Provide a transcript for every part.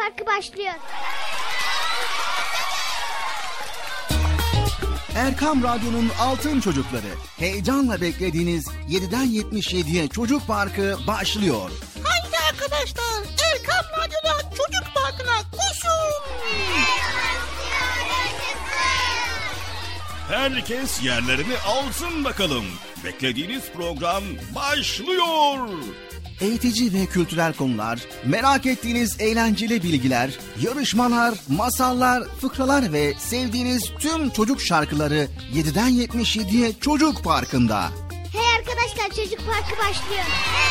Parkı başlıyor. Erkam Radyo'nun Altın Çocukları. Heyecanla beklediğiniz 7'den 77'ye Çocuk Parkı başlıyor. Haydi arkadaşlar, Erkam Radyo'da Çocuk Parkı'na koşun. Herkes yerlerini alsın bakalım. Beklediğiniz program başlıyor. Eğitici ve kültürel konular, merak ettiğiniz eğlenceli bilgiler, yarışmalar, masallar, fıkralar ve sevdiğiniz tüm çocuk şarkıları 7'den 77'ye Çocuk Parkı'nda. Hey arkadaşlar, Çocuk Parkı başlıyor.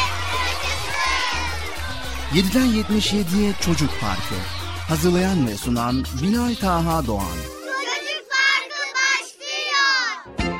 7'den 77'ye Çocuk Parkı. Hazırlayan ve sunan Binay Taha Doğan. Çocuk Parkı başlıyor.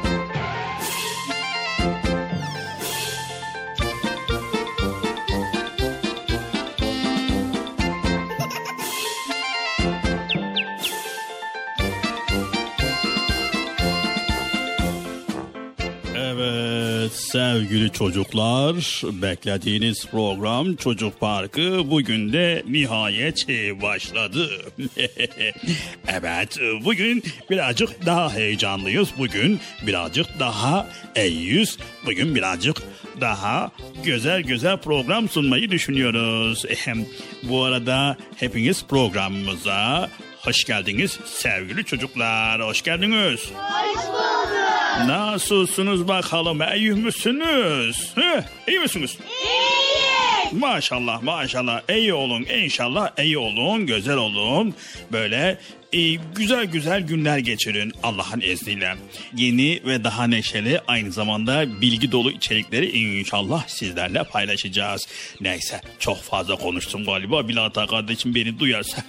Evet sevgili çocuklar, beklediğiniz program Çocuk Parkı bugün de nihayet başladı. Evet, bugün birazcık daha heyecanlıyız, bugün birazcık daha iyiyiz, bugün birazcık daha güzel program sunmayı düşünüyoruz. Bu arada hepiniz programımıza hoş geldiniz sevgili çocuklar, hoş geldiniz. Hoş bulduk. Nasılsınız bakalım, iyi misiniz? İyi misiniz? İyiyiz. Maşallah, iyi olun inşallah, iyi olun, güzel olun. Böyle güzel günler geçirin Allah'ın izniyle. Yeni ve daha neşeli, aynı zamanda bilgi dolu içerikleri inşallah sizlerle paylaşacağız. Neyse, çok fazla konuştum galiba. Bilata kardeşim beni duyarsa.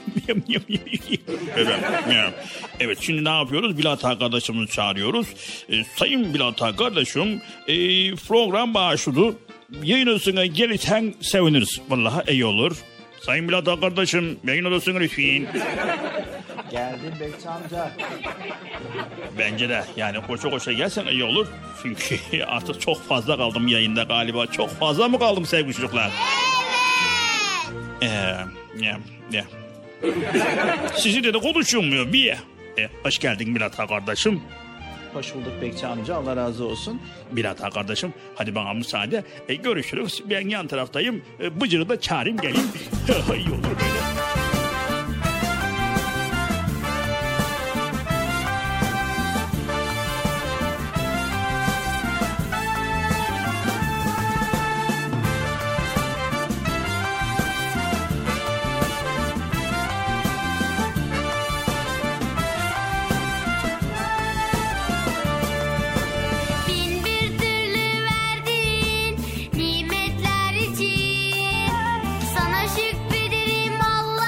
Evet, şimdi ne yapıyoruz? Bilata kardeşimizi çağırıyoruz. Sayın Bilata kardeşim, program başladı. Yayınısına gelirsen seviniriz. Vallahi iyi olur. Sayın Bilata kardeşim, yayın odasına lütfen. Geldim Bekçi amca. Bence de yani koşa gelsen iyi olur. Çünkü artık çok fazla kaldım yayında galiba. Çok fazla mı kaldım sevgili çocuklar? Evet. Sizi de konuşulmuyor bir. Hoş geldin Bilata kardeşim. Hoş bulduk Bekçi amca, Allah razı olsun. Bilata kardeşim, hadi bana müsaade. Görüşürüz. Ben yan taraftayım. Bıcır'ı da çağırayım geleyim. İyi olur böyle. Sana şükrederim Allah.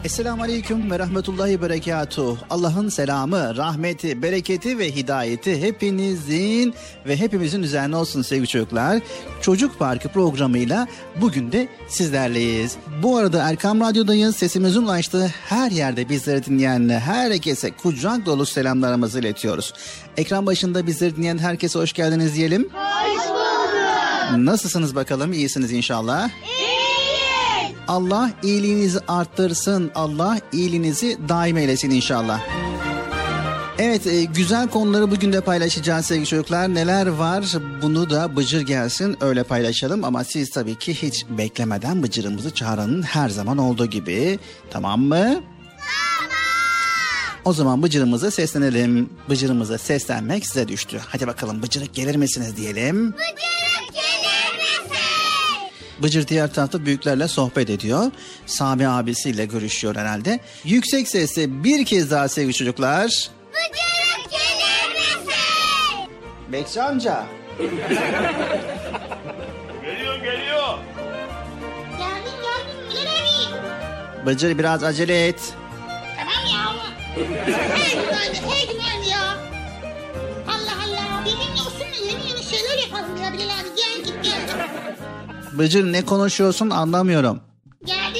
Esselamu Aleyküm ve Rahmetullahi Berekatuhu. Allah'ın selamı, rahmeti, bereketi ve hidayeti hepinizin ve hepimizin üzerine olsun sevgili çocuklar. Çocuk Parkı programıyla bugün de sizlerleyiz. Bu arada Erkam Radyo'dayız. Sesimizin ulaştığı her yerde bizleri dinleyen herkese kucak dolu selamlarımızı iletiyoruz. Ekran başında bizleri dinleyen herkese hoş geldiniz diyelim. Hoş bulduk. Nasılsınız bakalım? İyisiniz inşallah. Allah iyiliğinizi arttırsın. Allah iyiliğinizi daim eylesin inşallah. Evet, güzel konuları bugün de paylaşacağız sevgili çocuklar. Neler var bunu da Bıcır gelsin öyle paylaşalım. Ama siz tabii ki hiç beklemeden Bıcır'ımızı çağıranın her zaman olduğu gibi. Tamam mı? Tamam. O zaman Bıcır'ımıza seslenelim. Bıcır'ımıza seslenmek size düştü. Hadi bakalım Bıcır'ık gelir misiniz diyelim. Bıcırık gelir misin? Bıcır diğer tarafta büyüklerle sohbet ediyor. Sami abisiyle görüşüyor herhalde. Yüksek sesle bir kez daha sevgili çocuklar. Bıcırık gelir misin? Bekçi amca. Geliyor. Geldim gelemeyin. Bıcır biraz acele et. Tamam ya. Hey günaydın ya. Allah Allah. Benimle olsun yeni şeyler yapalım ya Bilal abi. Gel. Bıcır ne konuşuyorsun anlamıyorum. Geldim.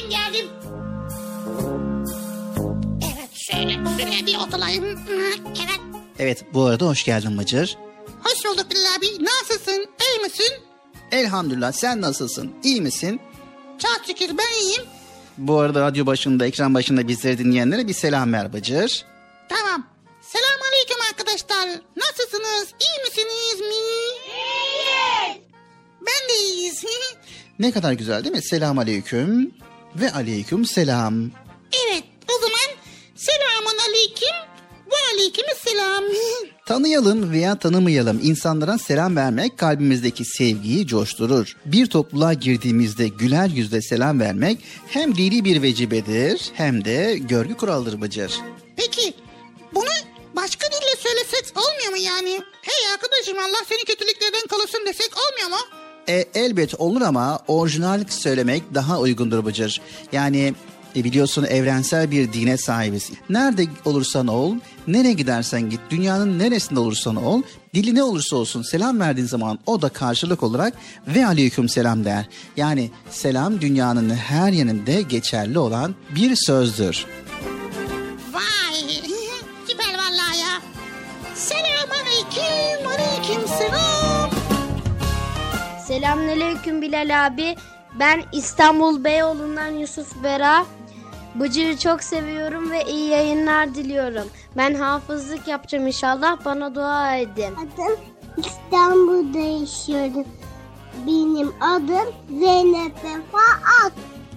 Evet şöyle bir oturayım. Evet. Evet, bu arada hoş geldin Bıcır. Hoş bulduk Bilal abi. Nasılsın? İyi misin? Elhamdülillah, sen nasılsın? İyi misin? Çok şükür ben iyiyim. Bu arada radyo başında, ekran başında bizleri dinleyenlere bir selam ver Bıcır. Tamam. Selamünaleyküm arkadaşlar. Nasılsınız? İyi misiniz mi? İyiyiz. Ben de iyiyiz. Ne kadar güzel değil mi? Selam aleyküm ve aleyküm selam. Evet, o zaman selamun aleyküm ve aleykümselam. Tanıyalım veya tanımayalım, insanlara selam vermek kalbimizdeki sevgiyi coşturur. Bir topluluğa girdiğimizde güler yüzle selam vermek hem dini bir vecibedir hem de görgü kuralıdır Bıcır. Peki, bunu başka dille söylesek olmuyor mu yani? Hey arkadaşım Allah seni kötülüklerden korusun desek olmuyor mu? Elbet olur ama orijinal söylemek daha uygundur Bıcır. Yani biliyorsun evrensel bir dine sahibiz. Nerede olursan ol, nereye gidersen git, dünyanın neresinde olursan ol, dili ne olursa olsun selam verdiğin zaman o da karşılık olarak ve aleyküm selam der. Yani selam dünyanın her yerinde geçerli olan bir sözdür. Vay, süper vallahi ya. Selamünaleyküm, aleykümselam. Selamünaleyküm Bilal abi. Ben İstanbul Beyoğlu'ndan Yusuf Bera. Bıcır'ı çok seviyorum ve iyi yayınlar diliyorum. Ben hafızlık yapacağım inşallah. Bana dua edin. Adım İstanbul'da yaşıyorum. Benim adım Zeynep Vefaat.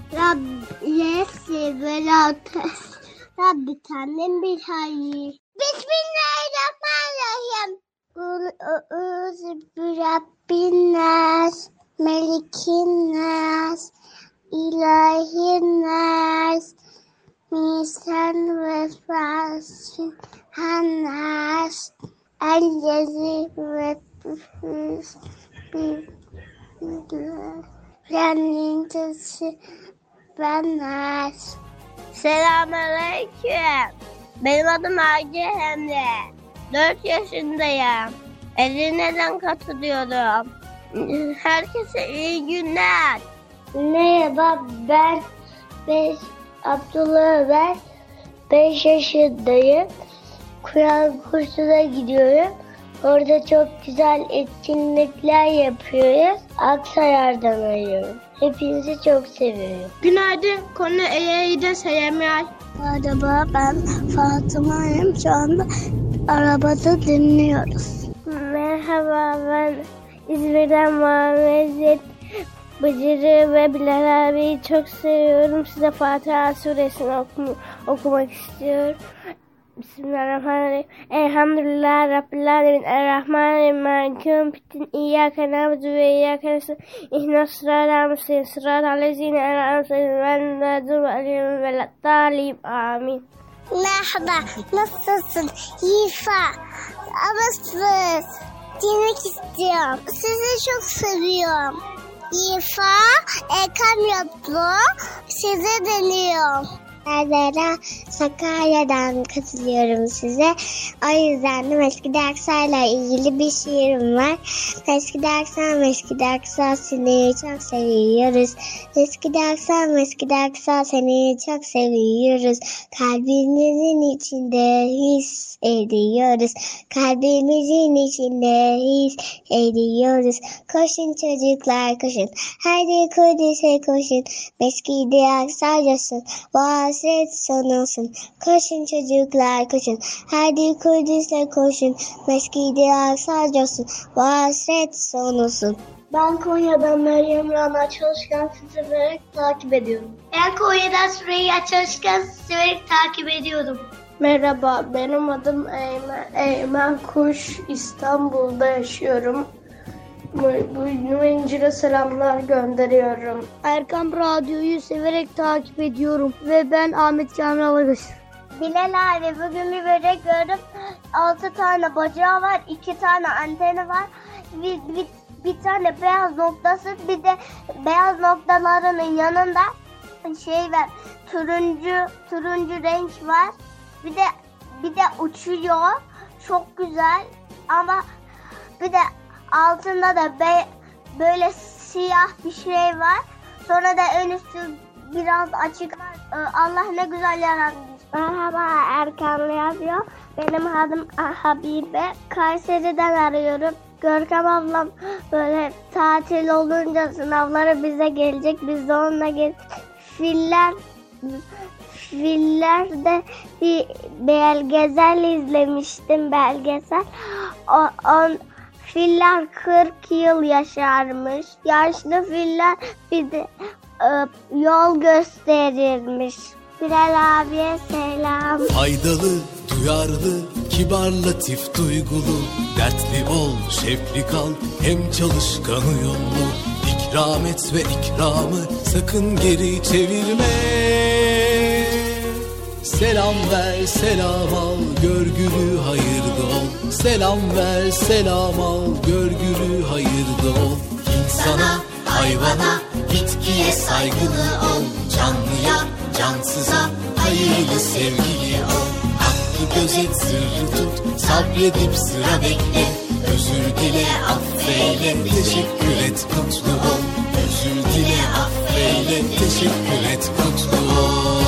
Rabbi Berat'es. Rabbi tanem bir hayır. Bismillahirrahmanirrahim. Kul Rabbin nas, Melikin nas, İlahin nas, Misan ve Fasin Hannas, El-Cezi ve Büfüz, Renintesi ve Nas. Selamünaleyküm. Benim adım Hacı Emre. 4 yaşındayım. Edirne'den katılıyorum. Herkese iyi günler. Merhaba, ben Abdullah Ömer. 5 yaşındayım. Kur'an kursuna gidiyorum. Orada çok güzel etkinlikler yapıyoruz. Aksaray'dan arıyorum. Hepinizi çok seviyorum. Günaydın. Konu Eyyide Seyemiyal. Merhaba, ben Fatıma'yım. Şu anda arabada dinliyoruz. Merhaba, ben İzmir'den Muhammed. Bıcır'ı ve Bilal abiyi çok seviyorum. Size Fatiha suresini okumak istiyorum. Bismillahirrahmanirrahim. Elhamdülillah Rabbil Alemin. Errahmanirrahim. Maliki yevmiddin. İyyâke na'budu ve iyyâke nestaîn. İhdinas sıratal müstakîm. Sıratal lezîne en'amte aleyhim ghayril mağdûbi ve lad-dâllîn. Amin. Merhaba, nasılsın? İfa, ablasız. Dinlemek istiyorum. Sizi çok seviyorum. İfa, Erkam Yatlı. Size deniyorum. Zera Sakarya'dan katılıyorum size. O yüzden de Meskide Aksa'yla ilgili bir şiirim var. Meskide Aksa seni çok seviyoruz. Meskide Aksa seni çok seviyoruz. Kalbimizin içinde his ediyoruz. Kalbimizin içinde his ediyoruz. Koşun çocuklar koşun. Haydi Kudüs'e koşun. Meskide Aksa coşsun. Bu hasret son olsun. Koşun çocuklar koşun. Haydi Kudüs'e koşun. Meskide Aksa coşsun. Bu hasret son olsun. Ben Konya'dan Meryem Rana Çalışkan sizi severek takip ediyorum. Ben Konya'dan Süreyya Çalışkan severek takip ediyorum. Merhaba, benim adım Eymen Kuş. İstanbul'da yaşıyorum. Müvencil'e selamlar gönderiyorum. Erkam Radyo'yu severek takip ediyorum. Ve ben Ahmet Kamil Alagöz. Bilal abi bugün bir böcek gördüm. 6 tane bacağı var, 2 tane anteni var. Bir tane beyaz noktası, bir de beyaz noktalarının yanında şey var. Turuncu renk var. Bir de uçuyor. Çok güzel. Ama bir de altında da böyle siyah bir şey var. Sonra da ön üstü biraz açık. Allah ne güzel yaratmış. Merhaba Erkan Radyo. Benim adım Habibe. Kayseri'den arıyorum. Görkem ablam böyle tatil olunca sınavları bize gelecek. Biz de onunla Fillerde bir belgesel izlemiştim. Filler 40 yıl yaşarmış. Yaşlı filler bir de yol gösterirmiş. Bilal abiye selam. Faydalı, duyarlı, kibar, latif, duygulu, dertli ol, şeflik al, hem çalışkan uyumlu. İkram et ve ikramı sakın geri çevirme. Selam ver, selam al, görgülü hayırda ol. Selam ver, selam al, görgülü hayırda ol. İnsana, hayvana, bitkiye saygılı ol. Canlıya, cansıza, hayırlı sevgili ol. Hakkı gözet, sırrı tut, sabredip sıra bekle. Özür dile, affeyle, teşekkür et, mutlu ol. Özür dile, affeyle, teşekkür et, mutlu ol.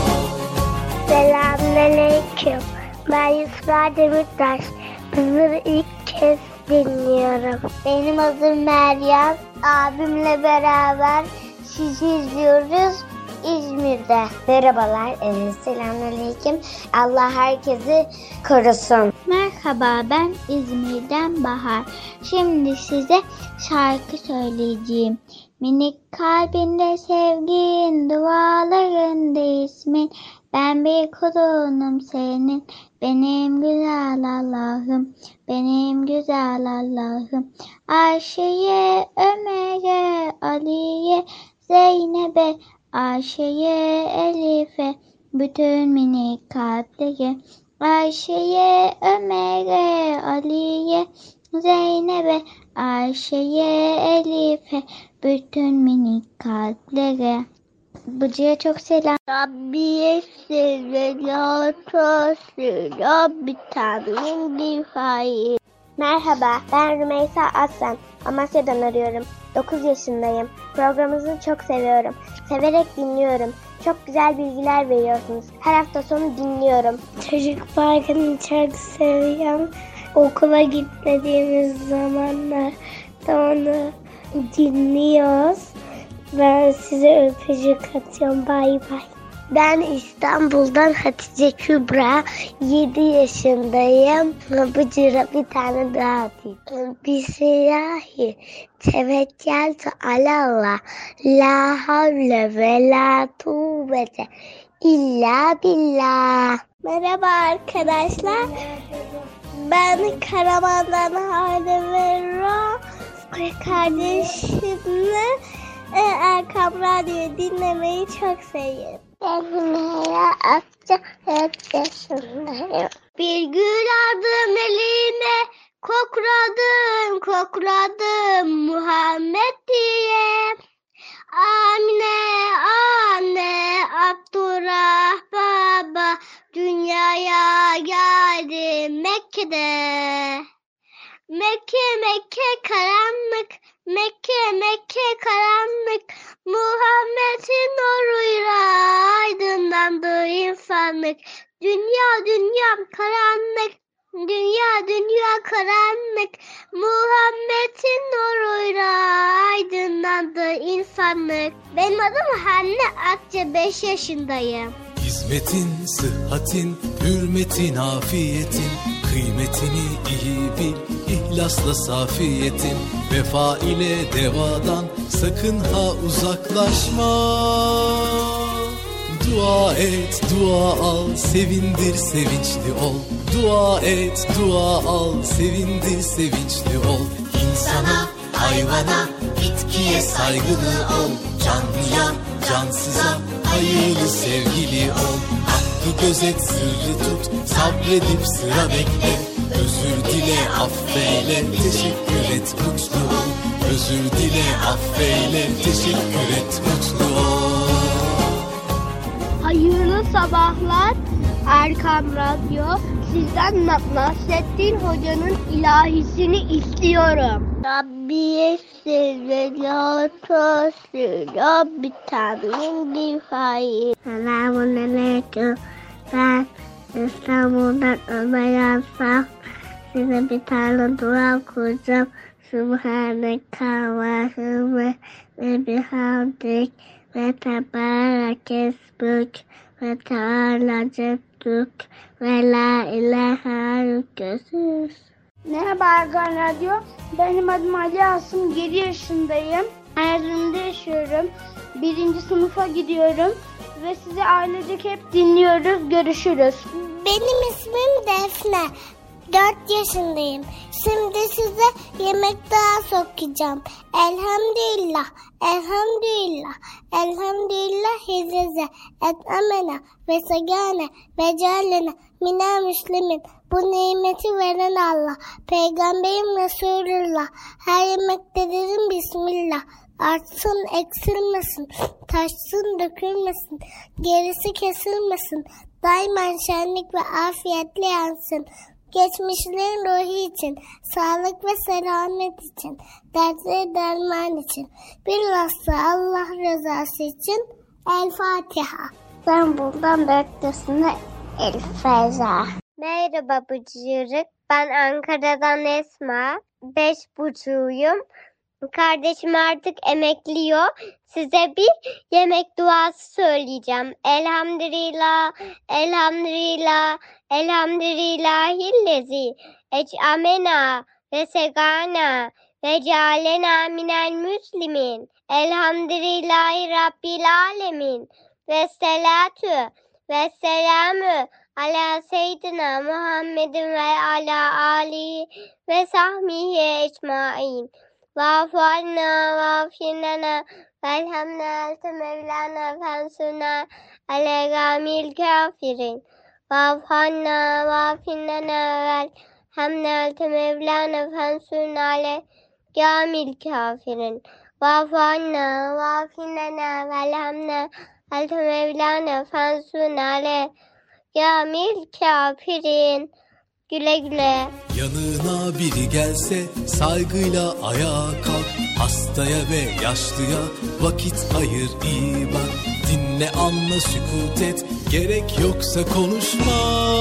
Selamünaleyküm. Ben Yusra Demirtaş. Hızır'ı ilk kez dinliyorum. Benim adım Meryem. Abimle beraber sizi izliyoruz İzmir'de. Merhabalar. Selamünaleyküm. Allah herkesi korusun. Merhaba, ben İzmir'den Bahar. Şimdi size şarkı söyleyeceğim. Minik kalbinde sevgin, dualarında ismin. Ben bir kulunum senin, benim güzel Allah'ım, benim güzel Allah'ım. Ayşe'ye, Ömer'e, Ali'ye, Zeynep'e, Ayşe'ye, Elif'e, bütün minik kalplere. Ayşe'ye, Ömer'e, Ali'ye, Zeynep'e, Ayşe'ye, Elif'e, bütün minik kalplere. Bıcı'ya çok selam. Rabbiye selam, bir tanem bir hayır. Merhaba, ben Rümeysa Aslan. Amasya'dan arıyorum. 9 yaşındayım. Programınızı çok seviyorum. Severek dinliyorum. Çok güzel bilgiler veriyorsunuz. Her hafta sonu dinliyorum. Çocuk parkını çok seviyorum. Okula gitmediğimiz zamanlarda onu dinliyoruz. Ben size öpücük atıyorum. Bay bay. Ben İstanbul'dan Hatice Kübra. 7 yaşındayım. Bıcıra bir tane daha atayım. Bismillahi tevekkeltu alallah. La havle ve la kuvvete illa billah. Merhaba arkadaşlar. Ben Karaman'dan Hale Verra. Kardeşimle Erkam Radyo'yu dinlemeyi çok seviyorum. Ben Hümeyra Akça 4 yaşındayım. Bir gül aldım elime, kokladım Muhammed diye. Amine, anne, Abdurrahman Dünyaya geldim Mekke'de. Mekke karanlık, Mekke karanlık, Muhammed'in nuruyla aydınlandı insanlık. Dünya karanlık, dünya karanlık, Muhammed'in nuruyla aydınlandı insanlık. Benim adım Hanne Akça, 5 yaşındayım. Hizmetin, sıhhatin, hürmetin, afiyetin, kıymetini iyi bil, ihlasla safiyetin, vefa ile devadan sakın ha uzaklaşma. Dua et, dua al, sevindir, sevinçli ol. Dua et, dua al, sevindir, sevinçli ol. İnsana, hayvana, bitkiye saygılı ol. Canlıya, cansıza, hayırlı sevgili ol. Hakkı gözet, sırrı tut, sabredip sıra bekle. Özür dile, affeyle, teşekkür et, mutlu ol. Özür dile, affeyle, teşekkür et, mutlu ol. Hayırlı sabahlar Erkam Radyo. Sizden Nasrettin Hoca'nın ilahisini istiyorum. Rabbi Rabbi tamin nifai. Selamun aleyküm. Ben İstanbul'dan Ömer Yansam. Size bir tane dua kuracağım. Subhaneke ve bihamdik ve tebarek esmük ve teala ceddük ve la ilahe illallah. Merhaba Erkan Radyo. Benim adım Ali Asım. 7 yaşındayım. Erzurum'da yaşıyorum. 1. sınıfa gidiyorum. Ve sizi ailecek hep dinliyoruz. Görüşürüz. Benim ismim Defne. 4 yaşındayım. Şimdi size yemek daha sokacağım. Elhamdülillah, elhamdülillah, elhamdülillah hizze etmena ve segane ve cealene minel müslimin. Bu nimeti veren Allah. Peygamberim Resulullah. Her yemekte dedim Bismillah. Artsın, eksilmesin, taşsın, dökülmesin, gerisi kesilmesin. Daima şenlik ve afiyetle yansın. Geçmişlerin ruhu için, sağlık ve selamet için, dertleri derman için, bilhassa Allah rızası için. El Fatiha. İstanbul'dan 4 yaşında Elif Feyza. Merhaba Bıcırık. Ben Ankara'dan Esma. 5,5'yum. Kardeşim artık emekliyor. Size bir yemek duası söyleyeceğim. Elhamdülillah, elhamdülillah, elhamdülillahillezi ec'amena ve segana ve cealena minel müslimin. Elhamdülillahi Rabbil alemin. Ve salatu ve selamü ala seyyidina Muhammedin ve ala alihi ve sahbihi ecmain. Va'fu anna va'finana velhamna mevlana fensuna ala gamil kafirin. Va'fu anna va'finana velhamna mevlana fensuna ala gamil kafirin. Va'fu anna va'finana velhamna mevlana fensuna ala gamil kafirin. Güle güle. Yanına biri gelse saygıyla ayağa kalk. Hastaya ve yaşlıya vakit ayır, iyi bak. Dinle, anla, sükut et, gerek yoksa konuşma.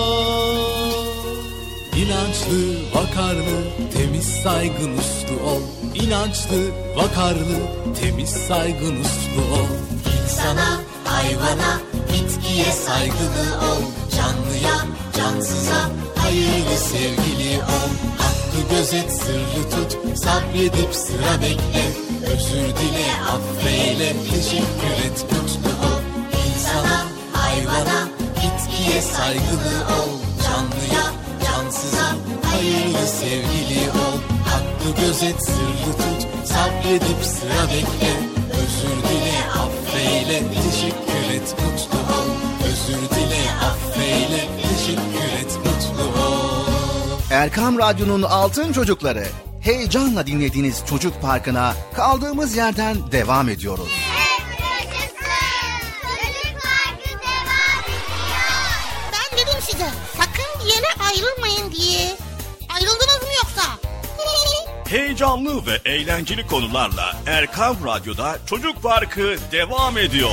İnançlı, vakarlı, temiz, saygın, uslu ol. İnançlı, vakarlı, temiz, saygın, uslu ol. İnsana, hayvana, bitkiye saygılı ol. Canlıya, cansıza hayırlı sevgili ol. Hakkı gözet, sırrı tut, sabredip sıra bekle. Özür dile, affeyle, teşekkür et, mutlu ol. İnsana, hayvana, bitkiye saygılı ol. Canlıya, cansıza hayırlı sevgili ol. Hakkı gözet, sırrı tut, sabredip sıra bekle. Özür dile, affeyle, teşekkür et, mutlu ol. Özür dile, affeyle, teşekkür et, mutlu ol. Erkam Radyo'nun Altın Çocukları. Heyecanla dinlediğiniz Çocuk Parkı'na kaldığımız yerden devam ediyoruz. Ben dedim size, Heyecanlı ve eğlenceli konularla Erkam Radyo'da Çocuk Parkı devam ediyor.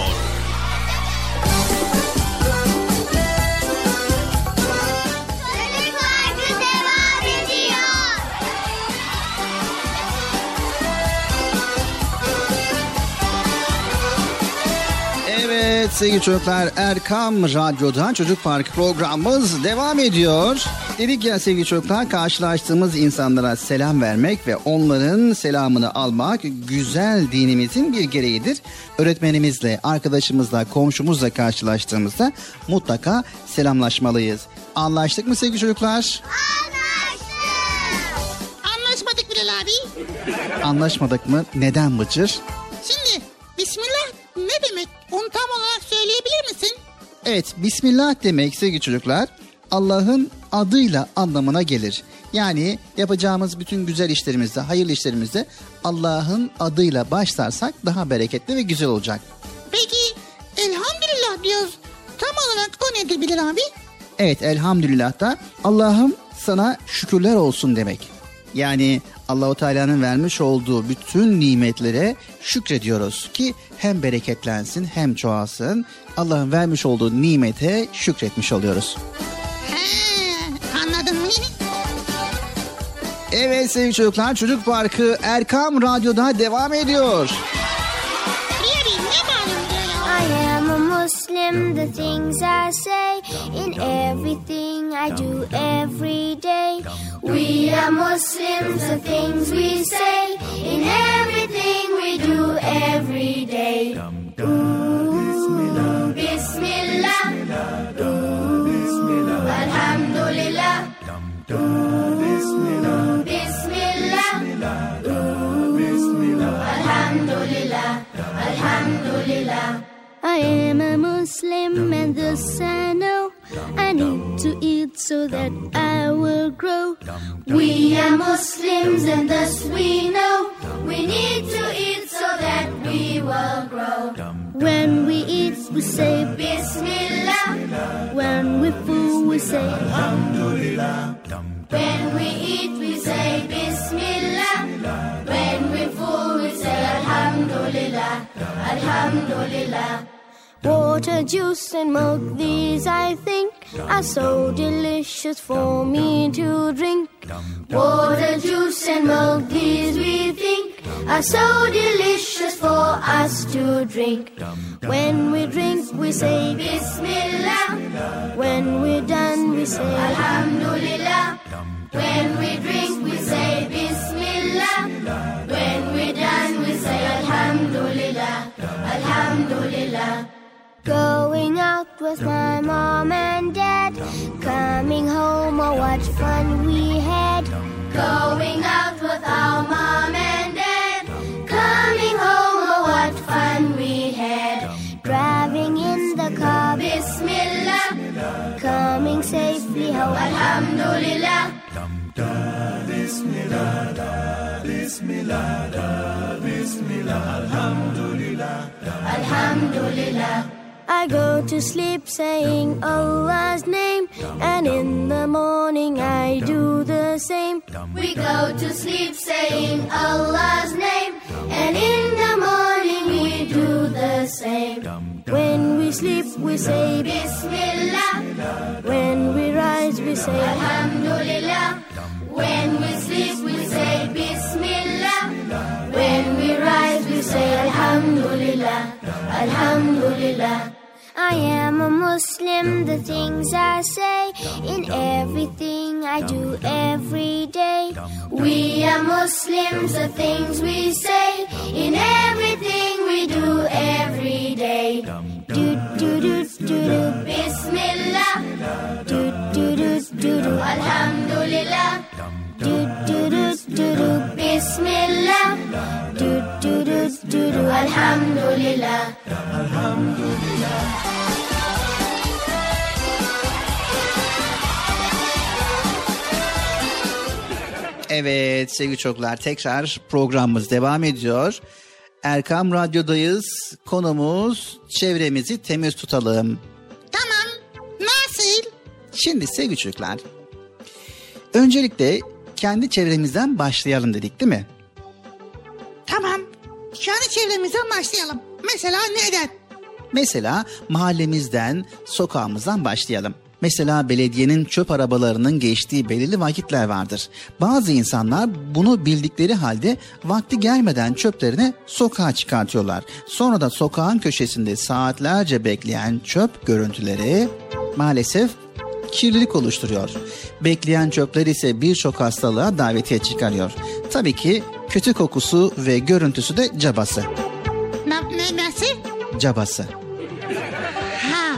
Evet sevgili çocuklar, Erkam Radyo'da Çocuk Parkı programımız devam ediyor. Dedik ya sevgili çocuklar, karşılaştığımız insanlara selam vermek ve onların selamını almak güzel dinimizin bir gereğidir. Öğretmenimizle, arkadaşımızla, komşumuzla karşılaştığımızda mutlaka selamlaşmalıyız. Anlaştık mı sevgili çocuklar? Anlaştık. Anlaşmadık Bilal abi. Anlaşmadık mı? Neden Bıcır? Şimdi Bismillah ne demek? Onu tam olarak söyleyebilir misin? Evet, Bismillah demek sevgili çocuklar, Allah'ın adıyla anlamına gelir. Yani yapacağımız bütün güzel işlerimizde, hayırlı işlerimizde Allah'ın adıyla başlarsak daha bereketli ve güzel olacak. Peki elhamdülillah diyoruz. Tam olarak o nedir Bilal abi? Evet, elhamdülillah da Allah'ım sana şükürler olsun demek. Yani Allah-u Teala'nın vermiş olduğu bütün nimetlere şükrediyoruz ki hem bereketlensin hem çoğalsın. Allah'ın vermiş olduğu nimete şükretmiş oluyoruz. Anladın mı? Evet sevgili çocuklar, Çocuk Parkı Erkam Radyo'da devam ediyor. I am a Muslim, the things I say, in everything I do every day. We are Muslims, the things we say, in everything we do every day. Ooh, Bismillah, ooh, Alhamdulillah, ooh, Bismillah, ooh, Alhamdulillah, Alhamdulillah. I am a Muslim and thus I know I need to eat so that I will grow. We are Muslims and thus we know we need to eat so that we will grow. When we eat we say Bismillah. When we fool we say Alhamdulillah. When we eat we say Bismillah. When we fool we say Alhamdulillah. Alhamdulillah. Water, juice and milk, these I think are so delicious for me to drink. Water, juice and milk, these we think are so delicious for us to drink. When we drink we say Bismillah. When we're done we say Alhamdulillah. When we drink we say Bismillah. When we're done we say Alhamdulillah. Alhamdulillah. Going out with my mom and dad, coming home, oh what fun we had. Going out with our mom and dad, coming home, oh what fun we had. Driving in the car, Bismillah, coming safely home, Alhamdulillah. Bismillah, Bismillah, Bismillah, Alhamdulillah, Alhamdulillah. I go to sleep saying Allah's name, and in the morning I do the same. We go to sleep saying Allah's name, and in the morning we do the same. When we sleep we say Bismillah. When we rise we say Alhamdulillah. When we sleep we say Bismillah. When we rise we say Alhamdulillah. Alhamdulillah. I am a Muslim, the things I say, in everything I do every day. We are Muslims, the things we say, in everything we do every day. Do do do do do, Bismillah. Do do do do do, Alhamdulillah. Do do do do do, Bismillah. Do do do do do, Alhamdulillah. Alhamdulillah. Evet sevgili çocuklar, tekrar programımız devam ediyor. Erkam Radyo'dayız. Konumuz çevremizi temiz tutalım. Tamam. Nasıl? Şimdi sevgili çocuklar, öncelikle kendi çevremizden başlayalım dedik değil mi? Tamam. Kendi çevremizden başlayalım. Mesela neden? Mesela mahallemizden, sokağımızdan başlayalım. Mesela belediyenin çöp arabalarının geçtiği belirli vakitler vardır. Bazı insanlar bunu bildikleri halde vakti gelmeden çöplerini sokağa çıkartıyorlar. Sonra da sokağın köşesinde saatlerce bekleyen çöp görüntüleri maalesef kirlilik oluşturuyor. Bekleyen çöpler ise birçok hastalığa davetiye çıkarıyor. Tabii ki kötü kokusu ve görüntüsü de cabası. Nasıl? Cabası. Ha.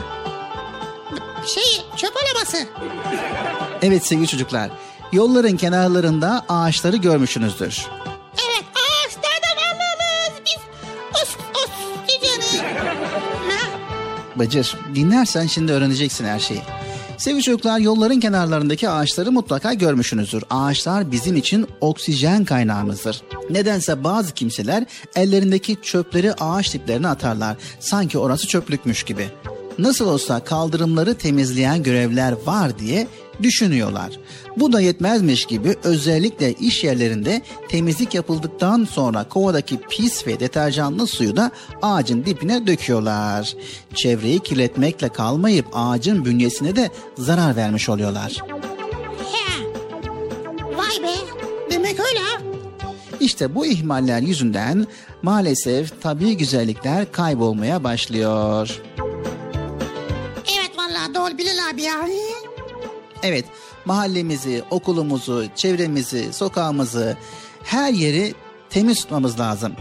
Çöp arabası. Evet sevgili çocuklar, yolların kenarlarında ağaçları görmüşsünüzdür. Evet, ağaçlardan alırız biz oksijeni. Bıcır, dinlersen şimdi öğreneceksin her şeyi. Sevgili çocuklar, yolların kenarlarındaki ağaçları mutlaka görmüşsünüzdür. Ağaçlar bizim için oksijen kaynağımızdır. Nedense bazı kimseler ellerindeki çöpleri ağaç diplerine atarlar. Sanki orası çöplükmüş gibi. Nasıl olsa kaldırımları temizleyen görevler var diye düşünüyorlar. Bu da yetmezmiş gibi özellikle iş yerlerinde temizlik yapıldıktan sonra kovadaki pis ve deterjanlı suyu da ağacın dibine döküyorlar. Çevreyi kirletmekle kalmayıp ağacın bünyesine de zarar vermiş oluyorlar. He. Vay be. Demek öyle ha. İşte bu ihmaller yüzünden maalesef tabii güzellikler kaybolmaya başlıyor. Evet vallahi doğru Bilal abi ya. Evet, mahallemizi, okulumuzu, çevremizi, sokağımızı, her yeri temiz tutmamız lazım.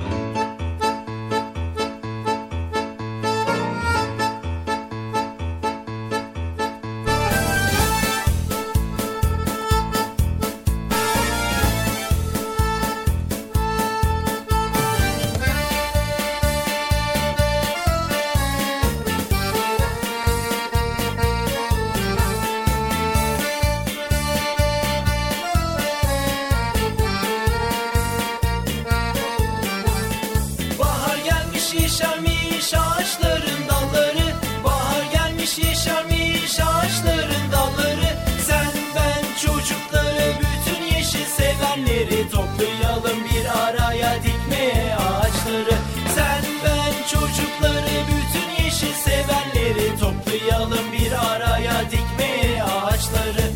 Toplayalım bir araya dikmeye ağaçları. Sen ben çocukları, bütün yeşil sevenleri toplayalım bir araya dikmeye ağaçları.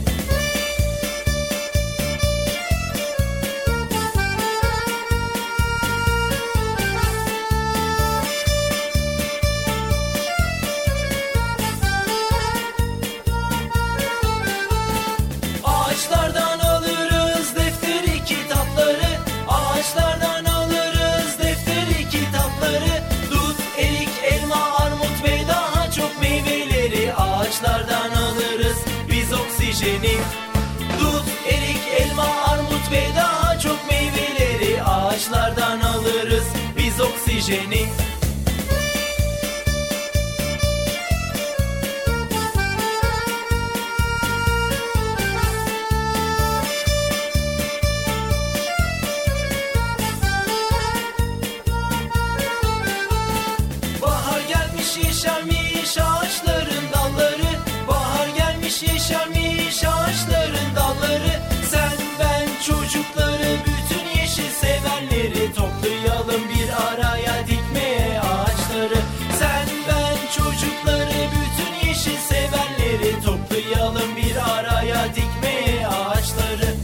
Ağaçlardan alırız defteri kitapları. Ağaçlardan alırız defteri kitapları. Dut, erik, elma, armut ve daha çok meyveleri. Ağaçlardan alırız biz oksijeni. Dut, erik, elma, armut ve daha çok meyveleri. Ağaçlardan alırız biz oksijeni. Yeşermiş ağaçların dalları. Bahar gelmiş yeşermiş ağaçların dalları. Sen ben çocukları, bütün yeşil sevenleri toplayalım bir araya dikmeye ağaçları. Sen ben çocukları, bütün yeşil sevenleri toplayalım bir araya dikmeye ağaçları.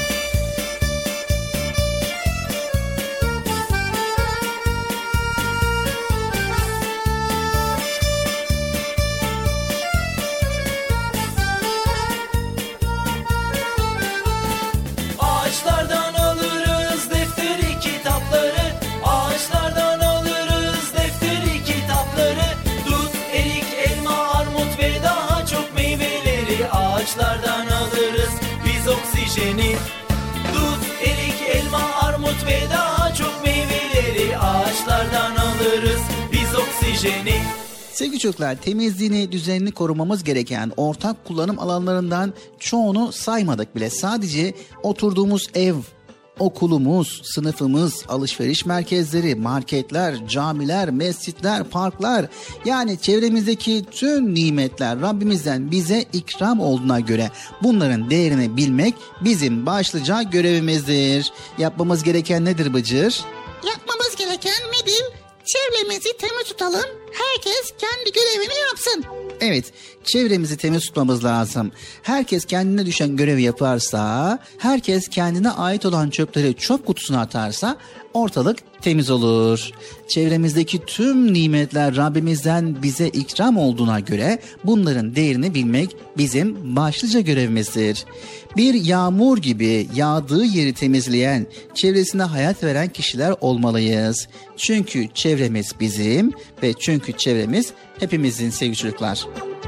Ağaçlardan alırız defteri kitapları. Ağaçlardan alırız defteri kitapları. Dut, erik, elma, armut ve daha çok meyveleri. Ağaçlardan alırız biz oksijeni. Dut, erik, elma, armut ve daha çok meyveleri. Ağaçlardan alırız biz oksijeni. Sevgili çocuklar, temizliğini, düzenini korumamız gereken ortak kullanım alanlarından çoğunu saymadık bile. Sadece oturduğumuz ev okulumuz, sınıfımız, alışveriş merkezleri, marketler, camiler, mescitler, parklar, yani çevremizdeki tüm nimetler Rabbimizden bize ikram olduğuna göre bunların değerini bilmek bizim başlıca görevimizdir. Yapmamız gereken nedir Bıcır? Yapmamız gereken nedir? Çevremizi temiz tutalım. Herkes kendi görevini yapsın. Evet, çevremizi temiz tutmamız lazım. Herkes kendine düşen görevi yaparsa, herkes kendine ait olan çöpleri çöp kutusuna atarsa ortalık temiz olur. Çevremizdeki tüm nimetler Rabbimizden bize ikram olduğuna göre bunların değerini bilmek bizim başlıca görevimizdir. Bir yağmur gibi yağdığı yeri temizleyen, çevresine hayat veren kişiler olmalıyız. Çünkü çevremiz bizim ve çünkü çevremiz hepimizin sevgili çocuklar.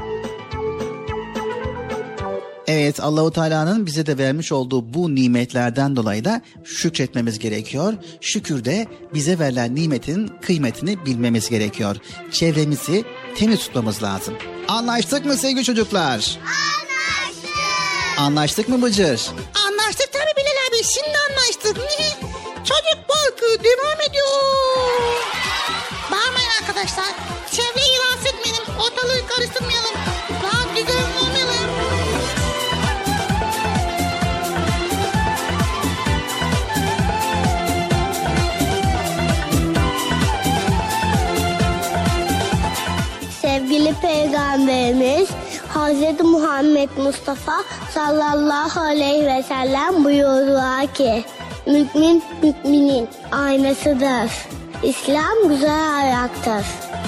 Evet, Allahu Teala'nın bize de vermiş olduğu bu nimetlerden dolayı da şükretmemiz gerekiyor. Şükür de bize verilen nimetin kıymetini bilmemiz gerekiyor. Çevremizi temiz tutmamız lazım. Anlaştık mı sevgili çocuklar? Anlaştık. Anlaştık mı Bıcır? Anlaştık tabii Bilal abi. Şimdi anlaştık. Çocuk Parkı devam ediyor. Bağırmayın arkadaşlar. Çevreyi rahatsız etmeyelim. Ortalığı karıştırmayalım. Rahat güzel olmayalım. Sevgili Peygamberimiz Hz. Muhammed Mustafa sallallahu aleyhi ve sellem buyurdular ki mümin müminin aynasıdır. İslam güzel ayaktır.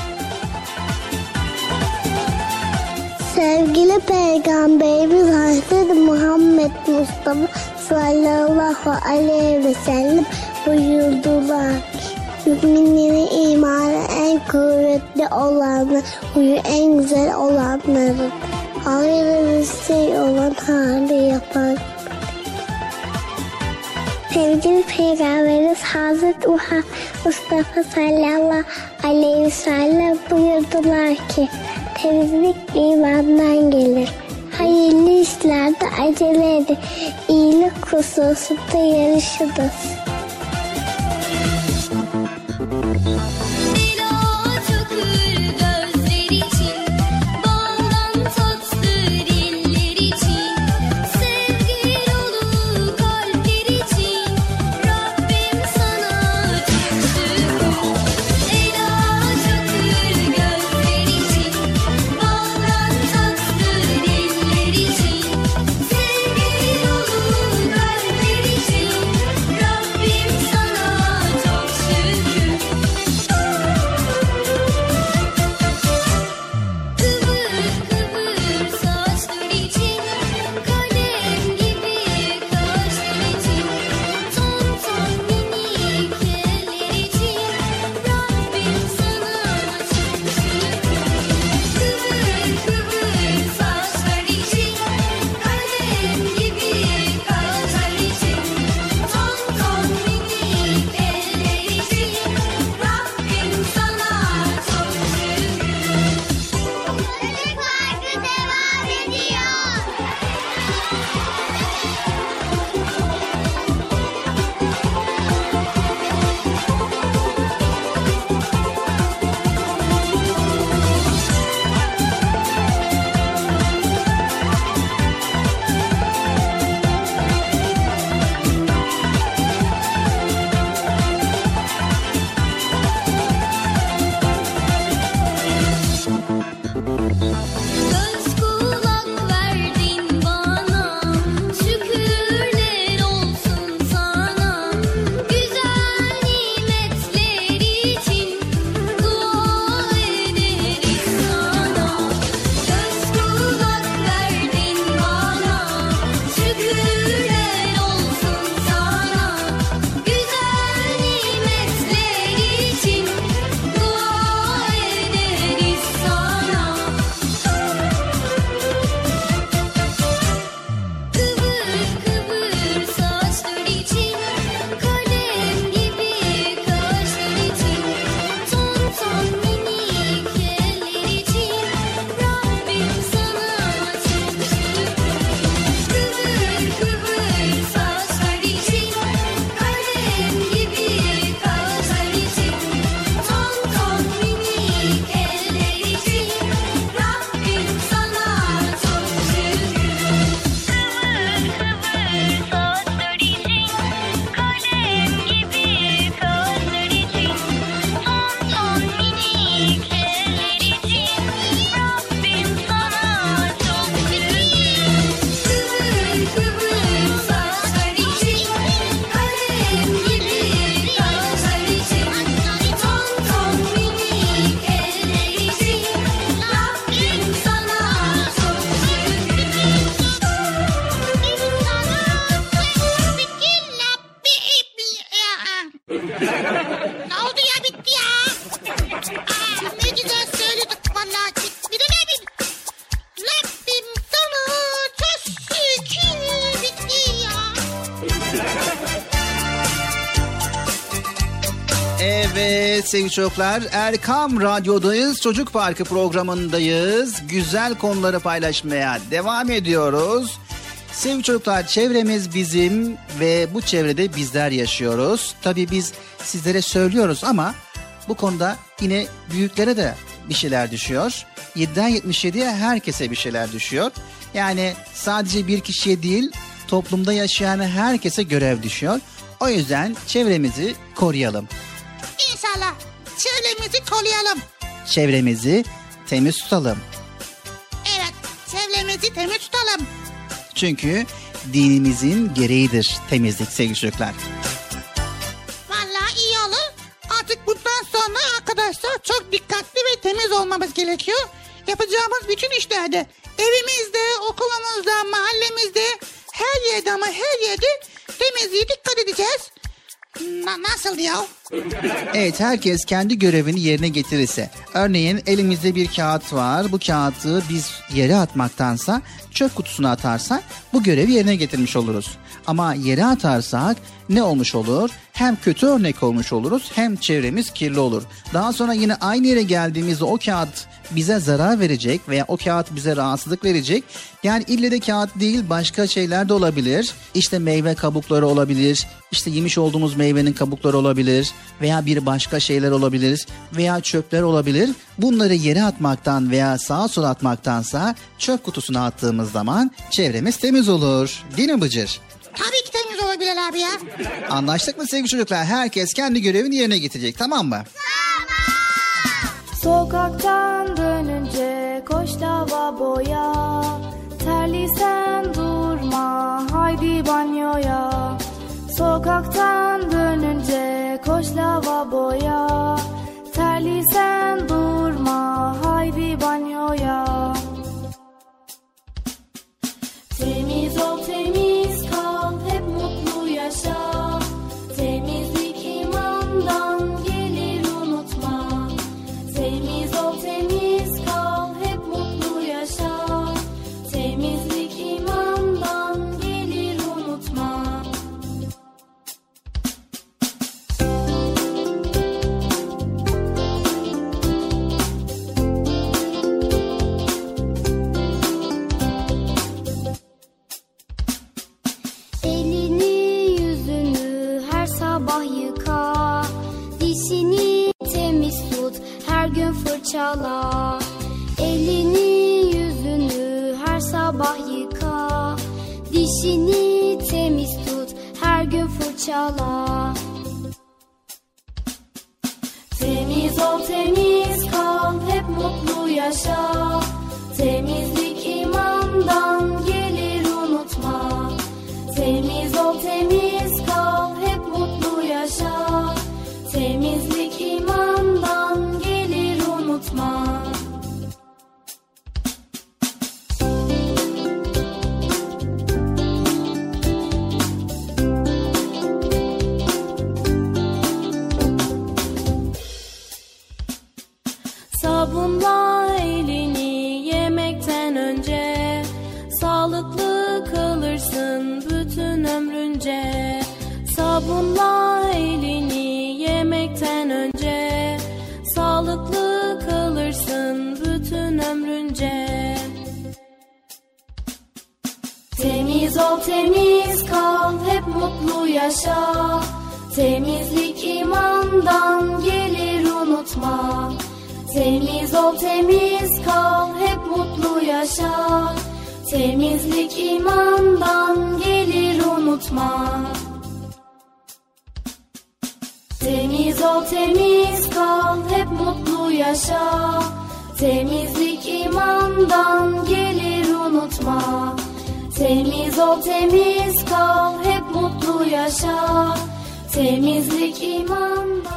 Sevgili Peygamberimiz Hz. Muhammed Mustafa sallallahu aleyhi ve sellem buyurdular ki müminlerin imanı en kuvvetli olanı, huyu en güzel olanları, hayırlı bir şey olan hali yapar. Sevgili Peygamberimiz Hazreti Mustafa sallallahu aleyhi ve sellem buyurdular ki temizlik imandan gelir. Hayırlı işlerde acele edin. İyilik hususunda yarışınız. Rabbim Ne oldu ya, bitti ya. Ne güzel söyledik vallahi. Bir de ne bileyim. Rabbim sana çok şükür bitti ya. Evet sevgili çocuklar, Erkam Radyo'dayız. Çocuk Parkı programındayız. Güzel konuları paylaşmaya devam ediyoruz. Sevgili çocuklar, çevremiz bizim ve bu çevrede bizler yaşıyoruz. Tabii biz sizlere söylüyoruz ama bu konuda yine büyüklere de bir şeyler düşüyor. 7'den 77'ye herkese bir şeyler düşüyor. Yani sadece bir kişiye değil, toplumda yaşayan herkese görev düşüyor. O yüzden çevremizi koruyalım. İnşallah çevremizi koruyalım. Çevremizi temiz tutalım. Evet, çevremizi temiz tutalım. Çünkü dinimizin gereğidir temizlik sevgili çocuklar. Vallahi iyi olur. Artık bundan sonra arkadaşlar çok dikkatli ve temiz olmamız gerekiyor. Yapacağımız bütün işlerde, evimizde, okulumuzda, mahallemizde, her yerde ama her yerde temizliğe dikkat edeceğiz. Nasıl ya? Evet, herkes kendi görevini yerine getirirse. Örneğin elimizde bir kağıt var. Bu kağıdı biz yere atmaktansa çöp kutusuna atarsak bu görevi yerine getirmiş oluruz. Ama yere atarsak ne olmuş olur? Hem kötü örnek olmuş oluruz hem çevremiz kirli olur. Daha sonra yine aynı yere geldiğimizde o kağıt bize zarar verecek veya o kağıt bize rahatsızlık verecek. Yani ille de kağıt değil, başka şeyler de olabilir. İşte meyve kabukları olabilir. İşte yemiş olduğumuz meyvenin kabukları olabilir. Veya bir başka şeyler olabilir. Veya çöpler olabilir. Bunları yere atmaktan veya sağa sola atmaktansa çöp kutusuna attığımız zaman çevremiz temiz olur. Değil mi Bıcır? Tabii ki temiz olur Bilal abi ya. Anlaştık mı sevgili çocuklar? Herkes kendi görevini yerine getirecek, tamam mı? Sokaktan dönünce koş lavaboya, terliysen durma haydi banyoya. Sokaktan dönünce koş lavaboya, terliysen durma haydi banyoya. Temiz ol temiz kal hep mutlu yaşa, temizlik imandan gelir unutma. Temiz ol temiz kal hep mutlu yaşa, temizlik imandan gelir unutma. Elini yüzünü her sabah yıka, dişini temiz tut her gün fırçala. Elini yüzünü her sabah yıka, dişini temiz tut her gün fırçala. Temiz ol temiz kal hep mutlu yaşa, temizlik imandan gelir unutma. Temiz ol temiz kal hep mutlu yaşa, temizlik imandan gelir unutma. Sabunla elini yemekten önce, sağlıklı kalırsın bütün ömrünce. Sabunla elini yemekten önce, sağlıklı kalırsın bütün ömrünce. Temiz ol temiz kal hep mutlu yaşa, temizlik imandan gelir unutma. Temiz ol temiz kal hep mutlu yaşa, temizlik imandan gelir unutma. Temiz ol temiz kal hep mutlu yaşa, temizlik imandan gelir unutma. Temiz ol temiz kal hep mutlu yaşa, temizlik imandan.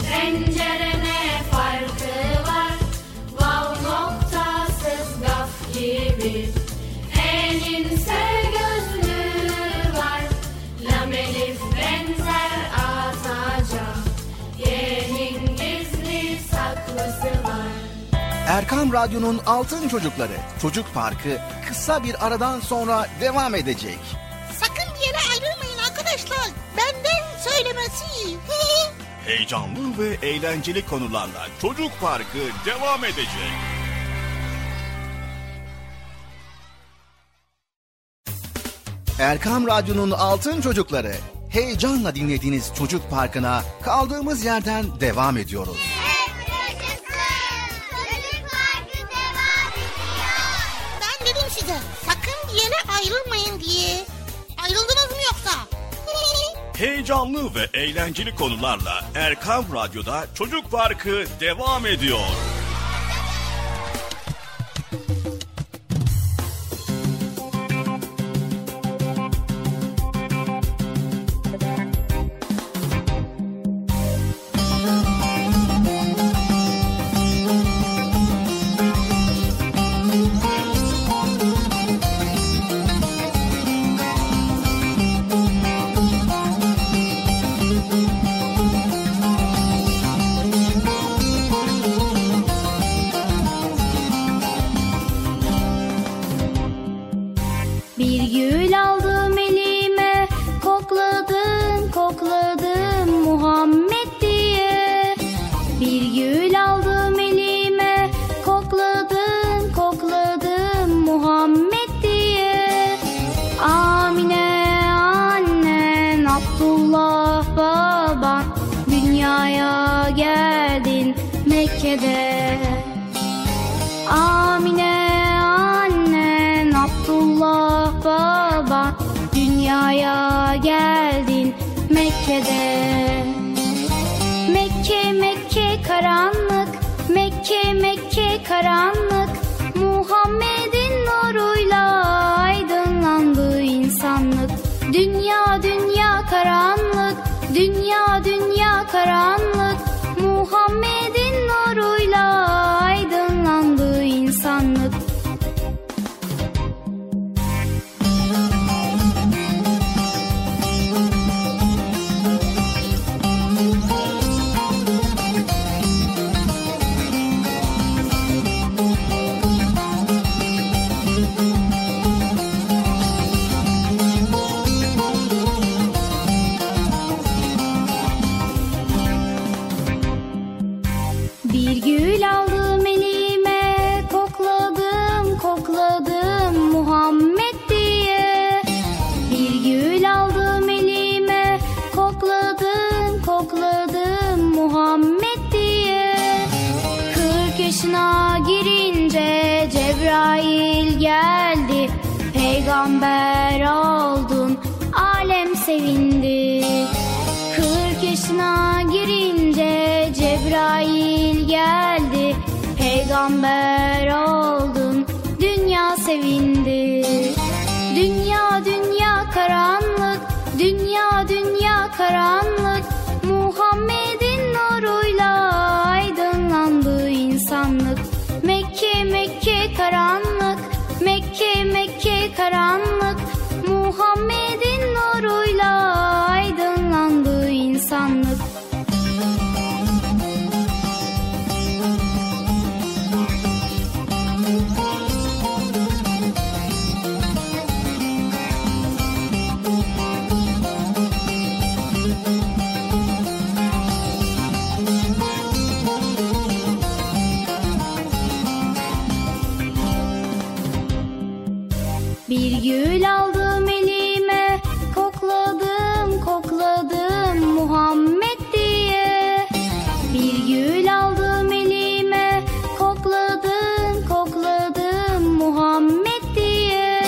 Rencere ne farkı var? Vav noktasız gaf gibi. E'nin gözlüğü var. Lam elif benzer ataca. Y'nin gizli saklısı var. Erkam Radyo'nun Altın Çocukları Çocuk Parkı kısa bir aradan sonra devam edecek. Sakın bir yere ayrılmayın arkadaşlar. Benden söylemesi. Heyecanlı ve eğlenceli konularla Çocuk Parkı devam edecek. Erkam Radyo'nun Altın Çocukları, heyecanla dinlediğiniz Çocuk Parkı'na kaldığımız yerden devam ediyoruz. Ben dedim size sakın bir yere ayrılmayın diye. Ayrıldınız mı yoksa? Heyecanlı ve eğlenceli konularla Erkam Radyo'da Çocuk Parkı devam ediyor. Bir gül aldım elime, kokladım, kokladım Muhammed diye. Bir gül aldım elime, kokladım, kokladım Muhammed diye. Amine annen, Abdullah baban, dünyaya geldin Mekke'de. Amine annen, Abdullah baba, dünyaya geldin Mekke'de. Mekke Mekke karanlık, Mekke Mekke karanlık, Muhammed'in nuruyla aydınlandı insanlık. Dünya dünya karanlık, dünya dünya karanlık, Muhammed'in nuruyla aydınlandı insanlık. Bir gül aldım elime, kokladım, kokladım Muhammed diye. Bir gül aldım elime, kokladım, kokladım Muhammed diye. 40 yaşına girince Cebrail geldi, peygamber oldun, alem sevindi. 40 yaşına girince Cebrail geldi, peygamber oldun, dünya sevindi. Dünya dünya karanlık, dünya dünya karanlık, Muhammed'in nuruyla aydınlandı insanlık. Mekke Mekke karanlık, Mekke Mekke karanlık, Muhammed'in nuruyla aydınlandı insanlık. Bir gül aldım elime, kokladım, kokladım Muhammed diye. Bir gül aldım elime, kokladım, kokladım Muhammed diye.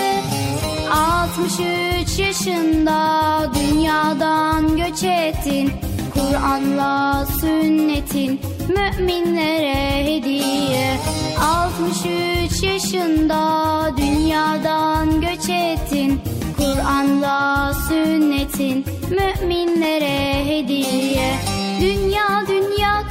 63 yaşında dünyadan göç ettin, Kur'an'la sünnetin müminlere hediye. 63 yaşında dünyadan göç ettin, Kur'an'la sünnetin müminlere hediye. Dünya dünya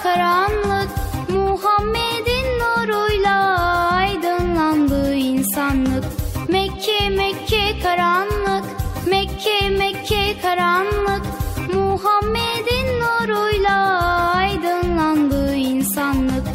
karanlık, Muhammed'in nuruyla aydınlandı insanlık. Mekke Mekke karanlık, Mekke Mekke karanlık, Muhammed'in nuruyla aydınlandı insanlık.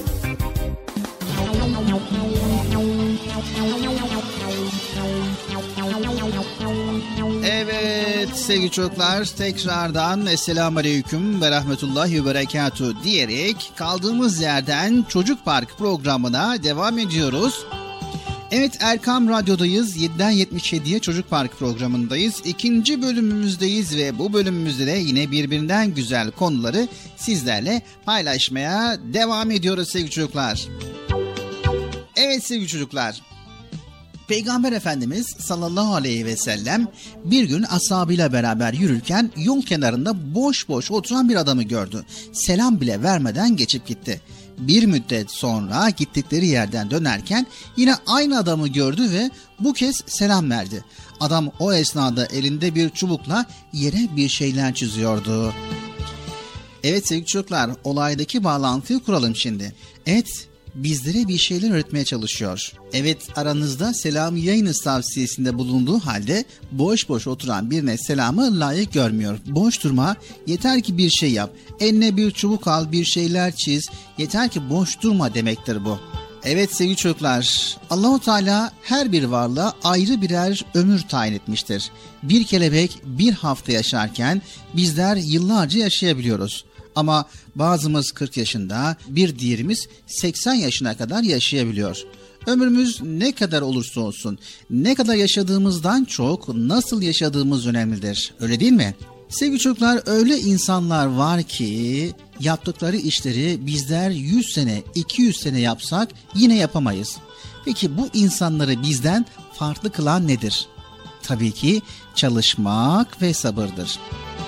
Evet sevgili çocuklar, tekrardan Esselamu Aleyküm ve Rahmetullahi ve Berekatuhu diyerek kaldığımız yerden Çocuk Park programına devam ediyoruz. Evet, Erkam Radyo'dayız. 7'den 77'ye Çocuk Park programındayız. İkinci bölümümüzdeyiz ve bu bölümümüzde de yine birbirinden güzel konuları sizlerle paylaşmaya devam ediyoruz sevgili çocuklar. Evet sevgili çocuklar, Peygamber Efendimiz sallallahu aleyhi ve sellem bir gün ashabıyla beraber yürürken yol kenarında boş boş oturan bir adamı gördü. Selam bile vermeden geçip gitti. Bir müddet sonra gittikleri yerden dönerken yine aynı adamı gördü ve bu kez selam verdi. Adam o esnada elinde bir çubukla yere bir şeyler çiziyordu. Evet sevgili çocuklar, olaydaki bağlantıyı kuralım şimdi. Evet, bizlere bir şeyler öğretmeye çalışıyor. Evet, aranızda selamı yayınız tavsiyesinde bulunduğu halde boş boş oturan birine selamı layık görmüyor. Boş durma, yeter ki bir şey yap. Eline bir çubuk al, bir şeyler çiz. Yeter ki boş durma demektir bu. Evet sevgili çocuklar, Allah-u Teala her bir varlığa ayrı birer ömür tayin etmiştir. Bir kelebek bir hafta yaşarken bizler yıllarca yaşayabiliyoruz. Ama bazımız 40 yaşında, bir diğerimiz 80 yaşına kadar yaşayabiliyor. Ömrümüz ne kadar olursa olsun, ne kadar yaşadığımızdan çok nasıl yaşadığımız önemlidir. Öyle değil mi? Sevgili çocuklar, öyle insanlar var ki yaptıkları işleri bizler 100 sene, 200 sene yapsak yine yapamayız. Peki bu insanları bizden farklı kılan nedir? Tabii ki çalışmak ve sabırdır.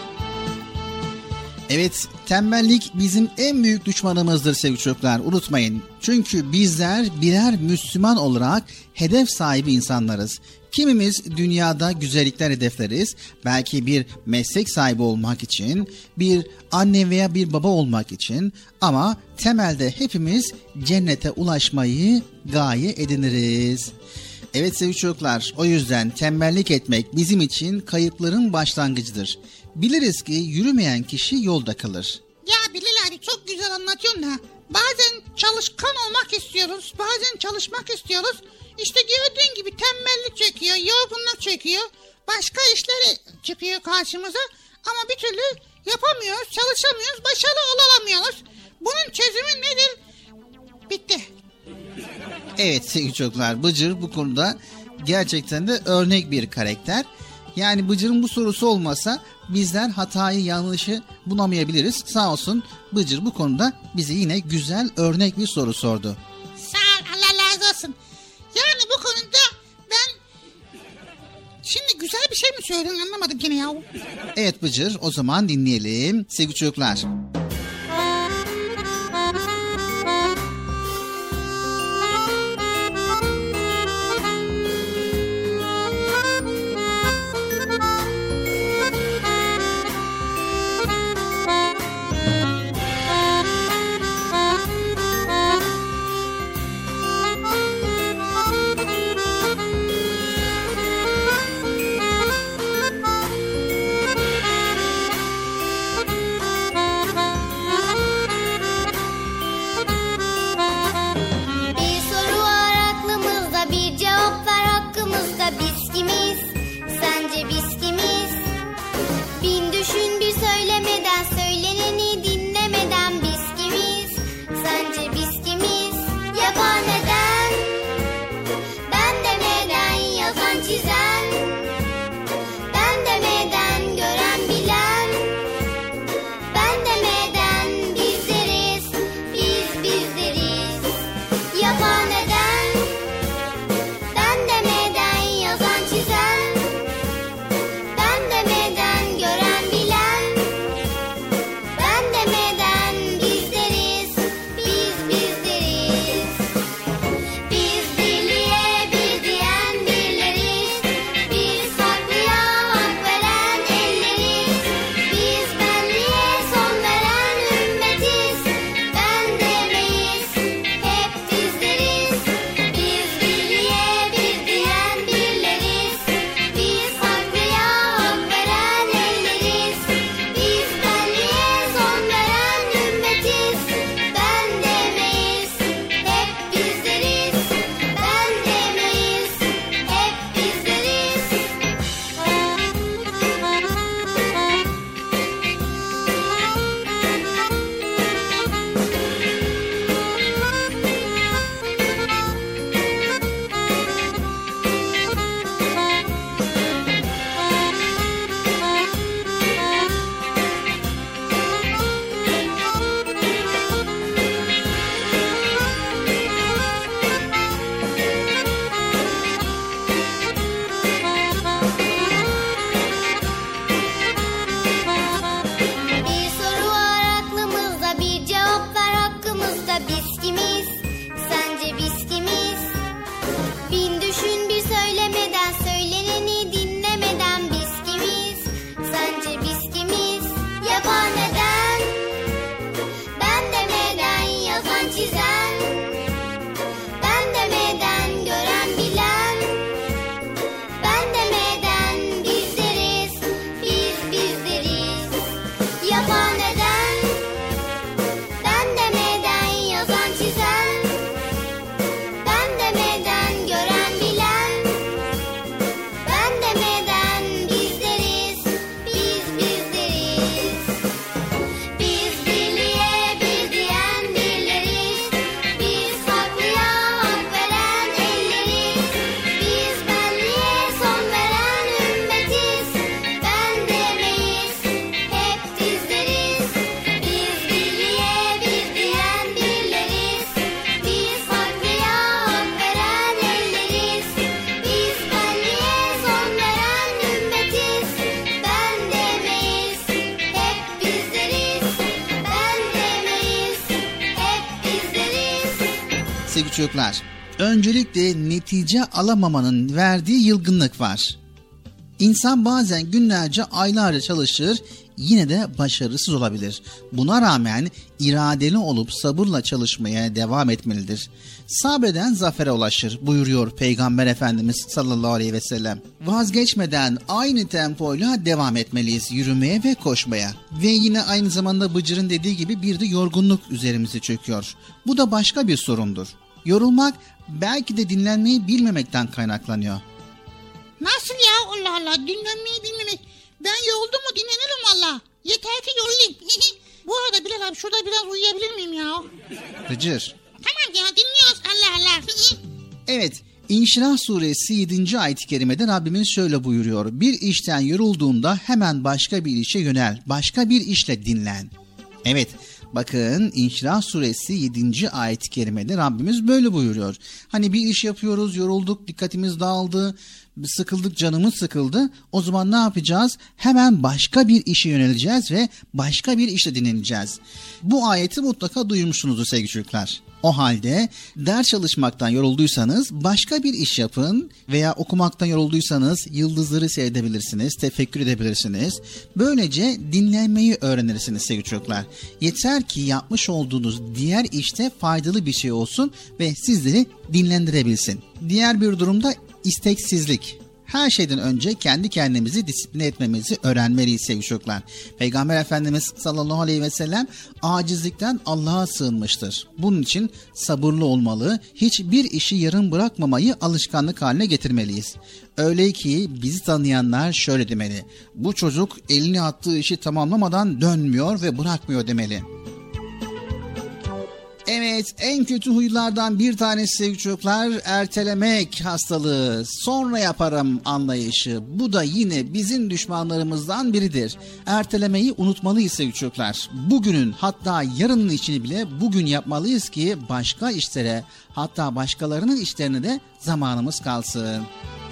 Evet, tembellik bizim en büyük düşmanımızdır sevgili çocuklar, unutmayın. Çünkü bizler birer Müslüman olarak hedef sahibi insanlarız. Kimimiz dünyada güzellikler hedefleriz, belki bir meslek sahibi olmak için, bir anne veya bir baba olmak için, ama temelde hepimiz cennete ulaşmayı gaye ediniriz. Evet sevgili çocuklar, o yüzden tembellik etmek bizim için kayıpların başlangıcıdır. Biliriz ki yürümeyen kişi yolda kalır. Ya Bilal abi, çok güzel anlatıyorsun ha. Bazen çalışkan olmak istiyoruz, bazen çalışmak istiyoruz. İşte gördüğün gibi tembellik çöküyor, yorgunluk çöküyor. Başka işler çıkıyor karşımıza ama bir türlü yapamıyoruz, çalışamıyoruz, başarılı olamıyoruz. Bunun çözümü nedir? Bitti. Evet sevgili çocuklar, Bıcır bu konuda gerçekten de örnek bir karakter. Yani Bıcır'ın bu sorusu olmasa bizler hatayı, yanlışı bulamayabiliriz. Sağ olsun Bıcır bu konuda bize yine güzel örnek bir soru sordu. Sağ ol, Allah razı olsun. Yani bu konuda ben şimdi güzel bir şey mi söyledin, anlamadım gene ya. Evet Bıcır, o zaman dinleyelim sevgili çocuklar. sevgili çocuklar. Öncelikle netice alamamanın verdiği yılgınlık var. İnsan bazen günlerce, aylarca çalışır, yine de başarısız olabilir. Buna rağmen iradeli olup sabırla çalışmaya devam etmelidir. Sabreden zafere ulaşır buyuruyor Peygamber Efendimiz sallallahu aleyhi ve sellem. Vazgeçmeden aynı tempoyla devam etmeliyiz yürümeye ve koşmaya. Ve yine aynı zamanda Bıcır'ın dediği gibi bir de yorgunluk üzerimize çöküyor. Bu da başka bir sorundur. Yorulmak belki de dinlenmeyi bilmemekten kaynaklanıyor. Nasıl ya? Allah Allah, dinlenmeyi bilmemek. Ben yoruldum mu dinlenirim valla. Yeter ki yorulayım. Bu arada Bilal abi şurada biraz uyuyabilir miyim ya? Bıcır. Tamam ya, dinliyoruz Allah Allah. Evet, İnşirah suresi 7. ayet-i kerimede Rabbimiz şöyle buyuruyor. Bir işten yorulduğunda hemen başka bir işe yönel. Başka bir işle dinlen. Evet, bakın İnşirah suresi 7. ayet-i kerimede Rabbimiz böyle buyuruyor. Hani bir iş yapıyoruz, yorulduk, dikkatimiz dağıldı, sıkıldık, canımız sıkıldı. O zaman ne yapacağız? Hemen başka bir işe yöneleceğiz ve başka bir işle dinleneceğiz. Bu ayeti mutlaka duymuşsunuzdur sevgili çocuklar. O halde ders çalışmaktan yorulduysanız başka bir iş yapın veya okumaktan yorulduysanız yıldızları seyredebilirsiniz, tefekkür edebilirsiniz. Böylece dinlenmeyi öğrenirsiniz sevgili çocuklar. Yeter ki yapmış olduğunuz diğer işte faydalı bir şey olsun ve sizleri dinlendirebilsin. Diğer bir durumda isteksizlik. Her şeyden önce kendi kendimizi disipline etmemizi öğrenmeliyiz sevgili çocuklar. Peygamber Efendimiz sallallahu aleyhi ve sellem acizlikten Allah'a sığınmıştır. Bunun için sabırlı olmalı, hiçbir işi yarım bırakmamayı alışkanlık haline getirmeliyiz. Öyle ki bizi tanıyanlar şöyle demeli: bu çocuk elini attığı işi tamamlamadan dönmüyor ve bırakmıyor demeli. Evet, en kötü huylardan bir tanesi sevgili çocuklar, ertelemek hastalığı, sonra yaparım anlayışı. Bu da yine bizim düşmanlarımızdan biridir. Ertelemeyi unutmalıyız sevgili çocuklar. Bugünün, hatta yarının işini bile bugün yapmalıyız ki başka işlere, hatta başkalarının işlerine de zamanımız kalsın.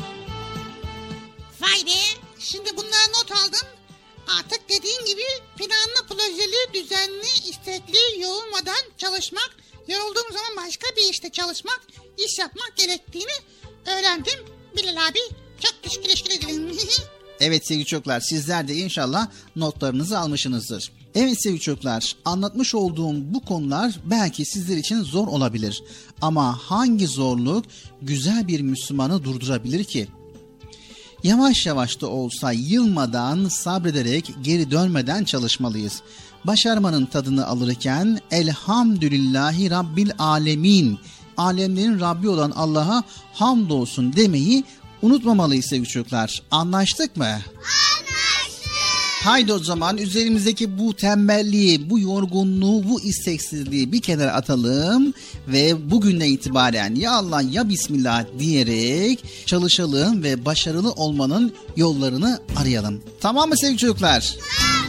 Vay be, şimdi bunları not aldım. Artık dediğin gibi planlı, projeli, düzenli, istekli, yorulmadan çalışmak, yorulduğum zaman başka bir işte çalışmak, iş yapmak gerektiğini öğrendim. Bilal abi, çok teşekkür ederim. Evet sevgili çocuklar, sizler de inşallah notlarınızı almışsınızdır. Evet sevgili çocuklar, anlatmış olduğum bu konular belki sizler için zor olabilir. Ama hangi zorluk güzel bir Müslümanı durdurabilir ki? Yavaş yavaş da olsa yılmadan, sabrederek, geri dönmeden çalışmalıyız. Başarmanın tadını alırken Elhamdülillahi Rabbil Alemin, alemlerin Rabbi olan Allah'a hamdolsun demeyi unutmamalıyız sevgili çocuklar. Anlaştık mı? Anlaştık. Haydi o zaman üzerimizdeki bu tembelliği, bu yorgunluğu, bu isteksizliği bir kenara atalım ve bugünden itibaren ya Allah ya Bismillah diyerek çalışalım ve başarılı olmanın yollarını arayalım. Tamam mı sevgili çocuklar? Tamam.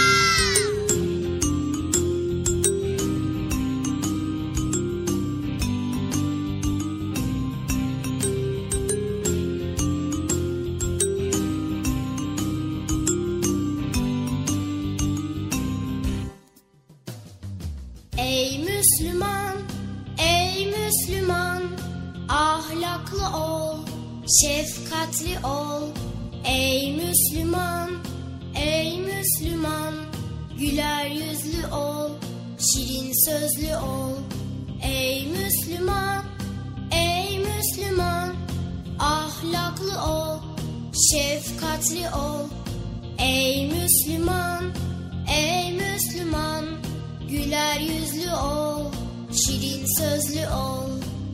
ahlaklı ol, şefkatli ol. Ey Müslüman, ey Müslüman, güler yüzlü ol, şirin sözlü ol. Ey Müslüman, ey Müslüman, ahlaklı ol, şefkatli ol. Ey Müslüman, ey Müslüman, güler yüzlü ol, şirin sözlü ol.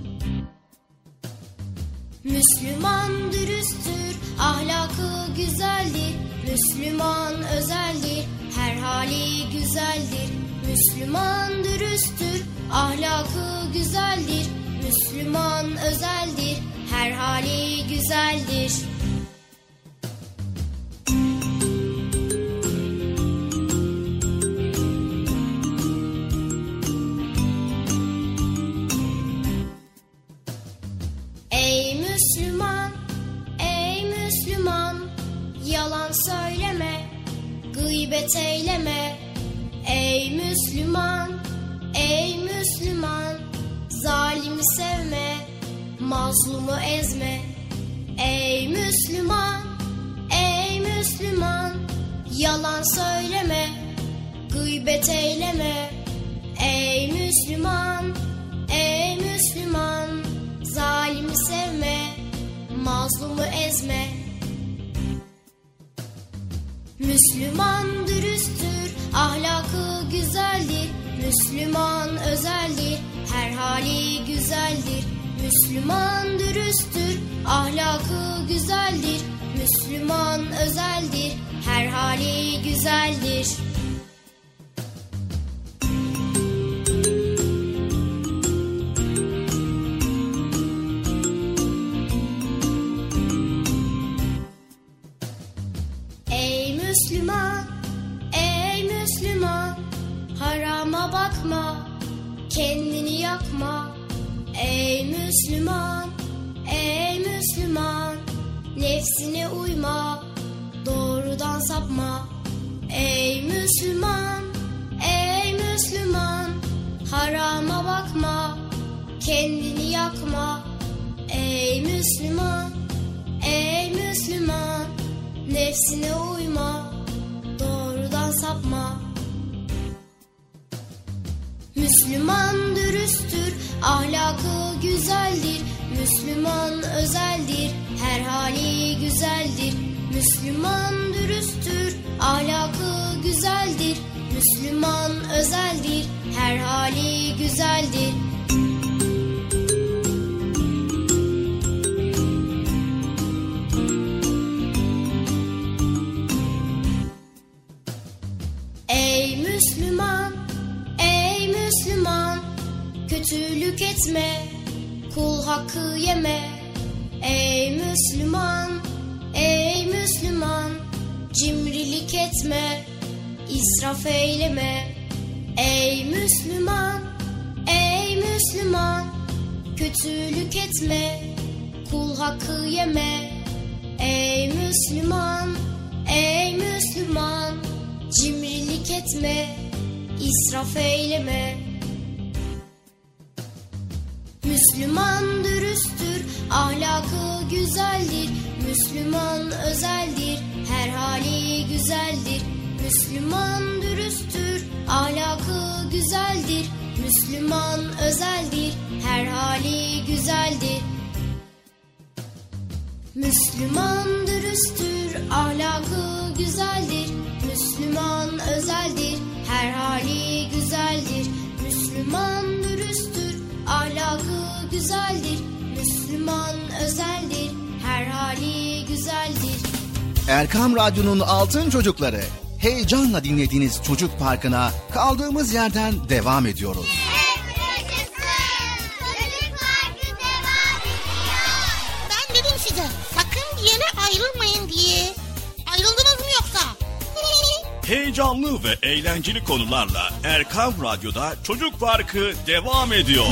Müslüman dürüsttür, ahlakı güzeldir. Müslüman özeldir, her hali güzeldir. Müslüman dürüsttür, ahlakı güzeldir. Müslüman özeldir, her hali güzeldir. Ey Müslüman, ey Müslüman, yalan söyleme, gıybet eyleme. Ey Müslüman, ey Müslüman, zalimi sevme, mazlumu ezme. Ey Müslüman, ey Müslüman, yalan söyleme, gıybet eyleme. Ey Müslüman, ey Müslüman, zalimi sevme, mazlumu ezme. Müslüman dürüsttür, ahlakı güzeldir. Müslüman özeldir, her hali güzeldir. Müslüman dürüsttür, ahlakı güzeldir. Müslüman özeldir, her hali güzeldir. Ey Müslüman, ey Müslüman, harama bakma, kendini yakma. Ey Müslüman, ey Müslüman, nefsine uyma, doğrudan sapma. Ey Müslüman, ey Müslüman, harama bakma, kendini yakma. Ey Müslüman, ey Müslüman, nefsine uyma, doğrudan sapma. Müslüman dürüsttür, ahlakı güzeldir. Müslüman özeldir, her hali güzeldir. Müslüman dürüsttür, ahlakı güzeldir. Müslüman özeldir, her hali güzeldir. Ey Müslüman, ey Müslüman, kötülük etme, kul hakkı yeme. Ey Müslüman, ey Müslüman, cimrilik etme, israf eyleme. Ey Müslüman, ey Müslüman, kötülük etme, kul hakkı yeme. Ey Müslüman, ey Müslüman, cimrilik etme, israf eyleme. Müslüman dürüsttür, ahlakı güzeldir. Müslüman özeldir, her hali güzeldir. Müslüman dürüsttür, ahlakı güzeldir. Müslüman özeldir, her hali güzeldir. Müslüman dürüsttür, ahlakı güzeldir. Müslüman özeldir, her hali güzeldir. Müslüman dürüsttür, ahlakı güzeldir. Müslüman özeldir, her hali güzeldir. Erkam Radyo'nun Altın Çocukları. Heyecanla dinlediğiniz Çocuk Parkı'na kaldığımız yerden devam ediyoruz. Ben dedim size sakın bir yere ayrılmayın diye. Ayrıldınız mı yoksa? Heyecanlı ve eğlenceli konularla Erkam Radyo'da Çocuk Parkı devam ediyor.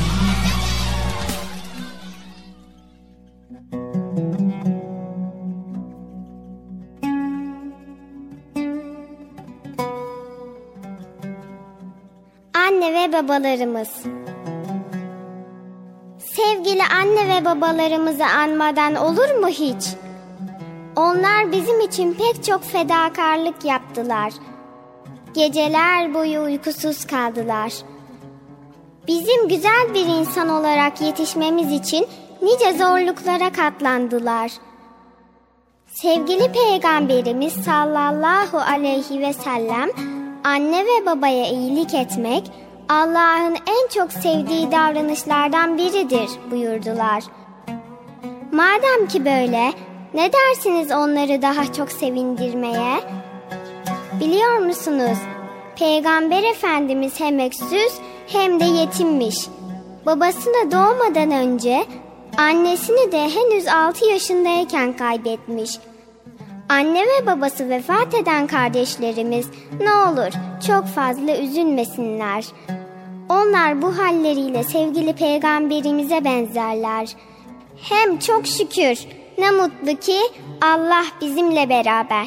Anne ve babalarımız. Sevgili anne ve babalarımızı anmadan olur mu hiç? Onlar bizim için pek çok fedakarlık yaptılar. Geceler boyu uykusuz kaldılar. Bizim güzel bir insan olarak yetişmemiz için nice zorluklara katlandılar. Sevgili Peygamberimiz sallallahu aleyhi ve sellem, anne ve babaya iyilik etmek, Allah'ın en çok sevdiği davranışlardan biridir buyurdular. Madem ki böyle, ne dersiniz onları daha çok sevindirmeye? Biliyor musunuz? Peygamber Efendimiz hem öksüz hem de yetimmiş. Babasını doğmadan önce annesini de henüz 6 yaşındayken kaybetmiş. Anne ve babası vefat eden kardeşlerimiz ne olur çok fazla üzülmesinler. Onlar bu halleriyle sevgili peygamberimize benzerler. Hem çok şükür, ne mutlu ki Allah bizimle beraber.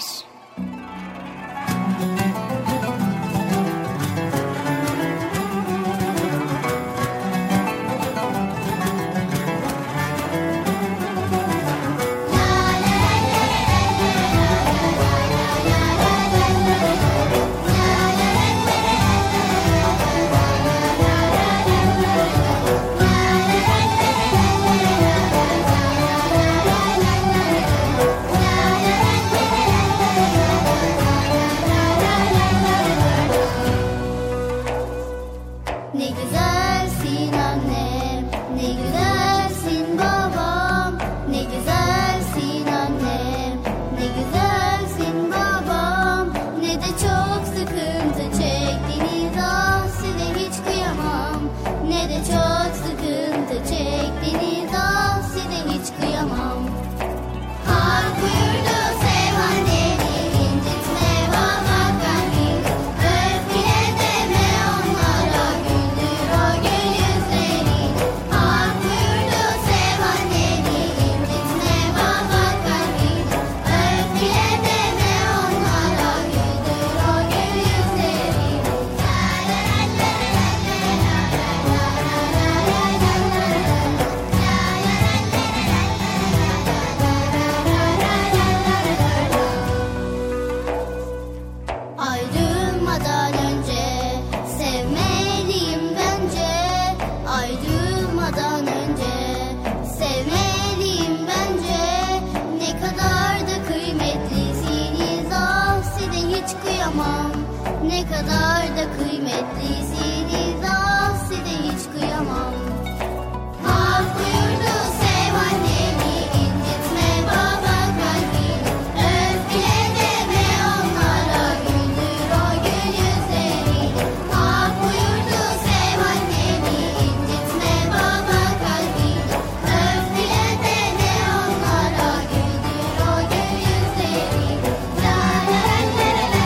kadar da kıymetlisiniz. Ah size hiç kıyamam. Hak buyurdu sev annemi, incitme baba kalbini. Öf bile deme onlara, güldür o gül yüzlerini. Hak buyurdu sev annemi, incitme baba kalbini. Öf bile deme onlara, güldür o gül yüzlerini. La la la la la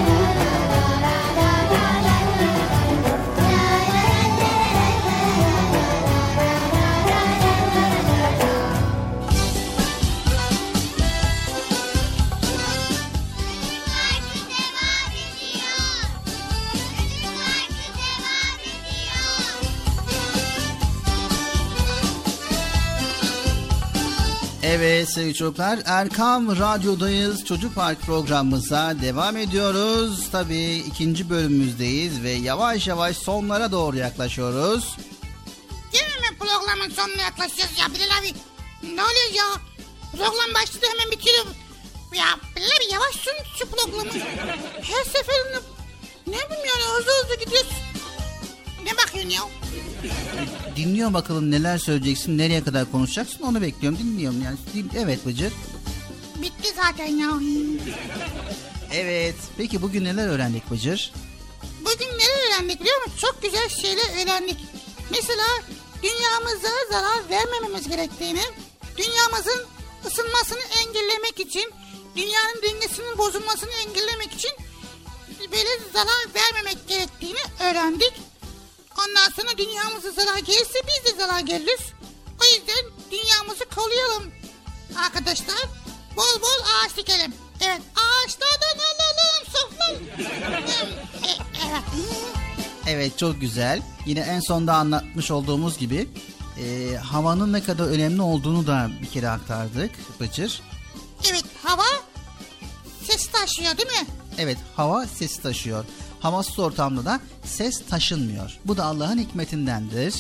Evet sevgili çocuklar, Erkam Radyo'dayız. Çocuk Park programımıza devam ediyoruz. Tabii ikinci bölümümüzdeyiz ve yavaş yavaş sonlara doğru yaklaşıyoruz. Değil mi programın sonuna yaklaşıyoruz ya Bilal abi? Ne oluyor ya? Program başladı hemen bitiyor. Ya Bilal abi yavaş şu programı. Her seferinde ne bileyim yani hızlı gidiyorsun. Ne bakıyorsun ya? Dinliyorum bakalım neler söyleyeceksin, nereye kadar konuşacaksın, onu bekliyorum, dinliyorum yani. Evet Bıcır. Bitti zaten ya. Evet, peki bugün neler öğrendik Bıcır? Bugün neler öğrendik biliyor musun? Çok güzel şeyler öğrendik. Mesela dünyamıza zarar vermememiz gerektiğini, dünyamızın ısınmasını engellemek için, dünyanın dengesinin bozulmasını engellemek için böyle zarar vermemek gerektiğini öğrendik. Ondan sonra dünyamıza zarar gelirse biz de zarar geliriz. O yüzden dünyamızı koruyalım arkadaşlar. Bol bol ağaç dikelim. Evet, ağaçlardan alalım sofrayı. Evet. Evet, çok güzel. Yine en sonda anlatmış olduğumuz gibi havanın ne kadar önemli olduğunu da bir kere aktardık Bıcır. Evet, hava ses taşıyor değil mi? Evet, hava ses taşıyor. Havasız ortamda da ses taşınmıyor. Bu da Allah'ın hikmetindendir.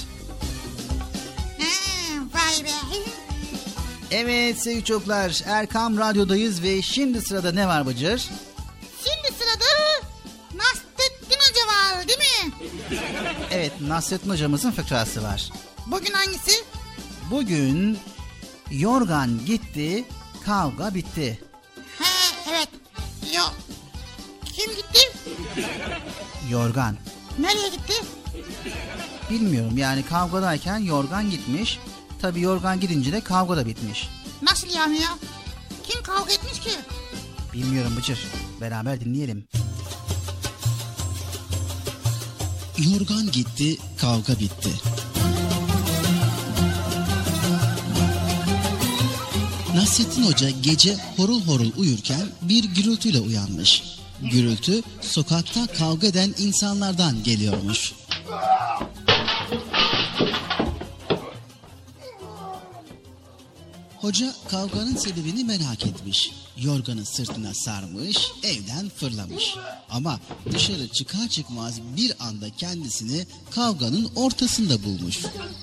Vay be. Evet sevgili çocuklar, Erkam Radyo'dayız ve şimdi sırada ne var Bıcır? Şimdi sırada Nasrettin Hoca var değil mi? Evet, Nasrettin Hocamızın fıkrası var. Bugün hangisi? Bugün yorgan gitti, kavga bitti. Evet. Kim gitti? Yorgan. Nereye gitti? Bilmiyorum, yani kavgadayken yorgan gitmiş. Tabii yorgan gidince de kavga da bitmiş. Nasıl yani ya? Kim kavga etmiş ki? Bilmiyorum Bıcır. Beraber dinleyelim. Yorgan gitti, kavga bitti. Nasrettin Hoca gece horul horul uyurken bir gürültüyle uyanmış. Gürültü sokakta kavga eden insanlardan geliyormuş. Hoca kavganın sebebini merak etmiş. Yorganı sırtına sarmış, evden fırlamış. Ama dışarı çıkar çıkmaz bir anda kendisini kavganın ortasında bulmuş.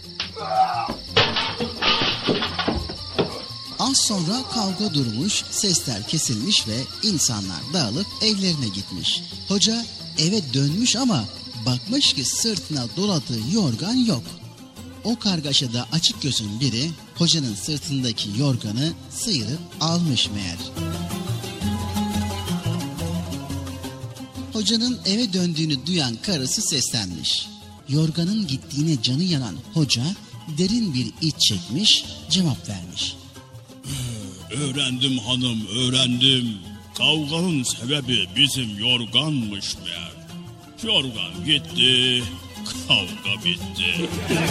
Az sonra kavga durmuş, sesler kesilmiş ve insanlar dağılıp evlerine gitmiş. Hoca eve dönmüş ama bakmış ki sırtına doladığı yorgan yok. O kargaşada açık gözün biri hocanın sırtındaki yorganı sıyırıp almış meğer. Hocanın eve döndüğünü duyan karısı seslenmiş. Yorganın gittiğine canı yanan hoca derin bir iç çekmiş, cevap vermiş. Öğrendim hanım, öğrendim. Kavganın sebebi bizim yorganmış meğer. Yorgan gitti, kavga bitti.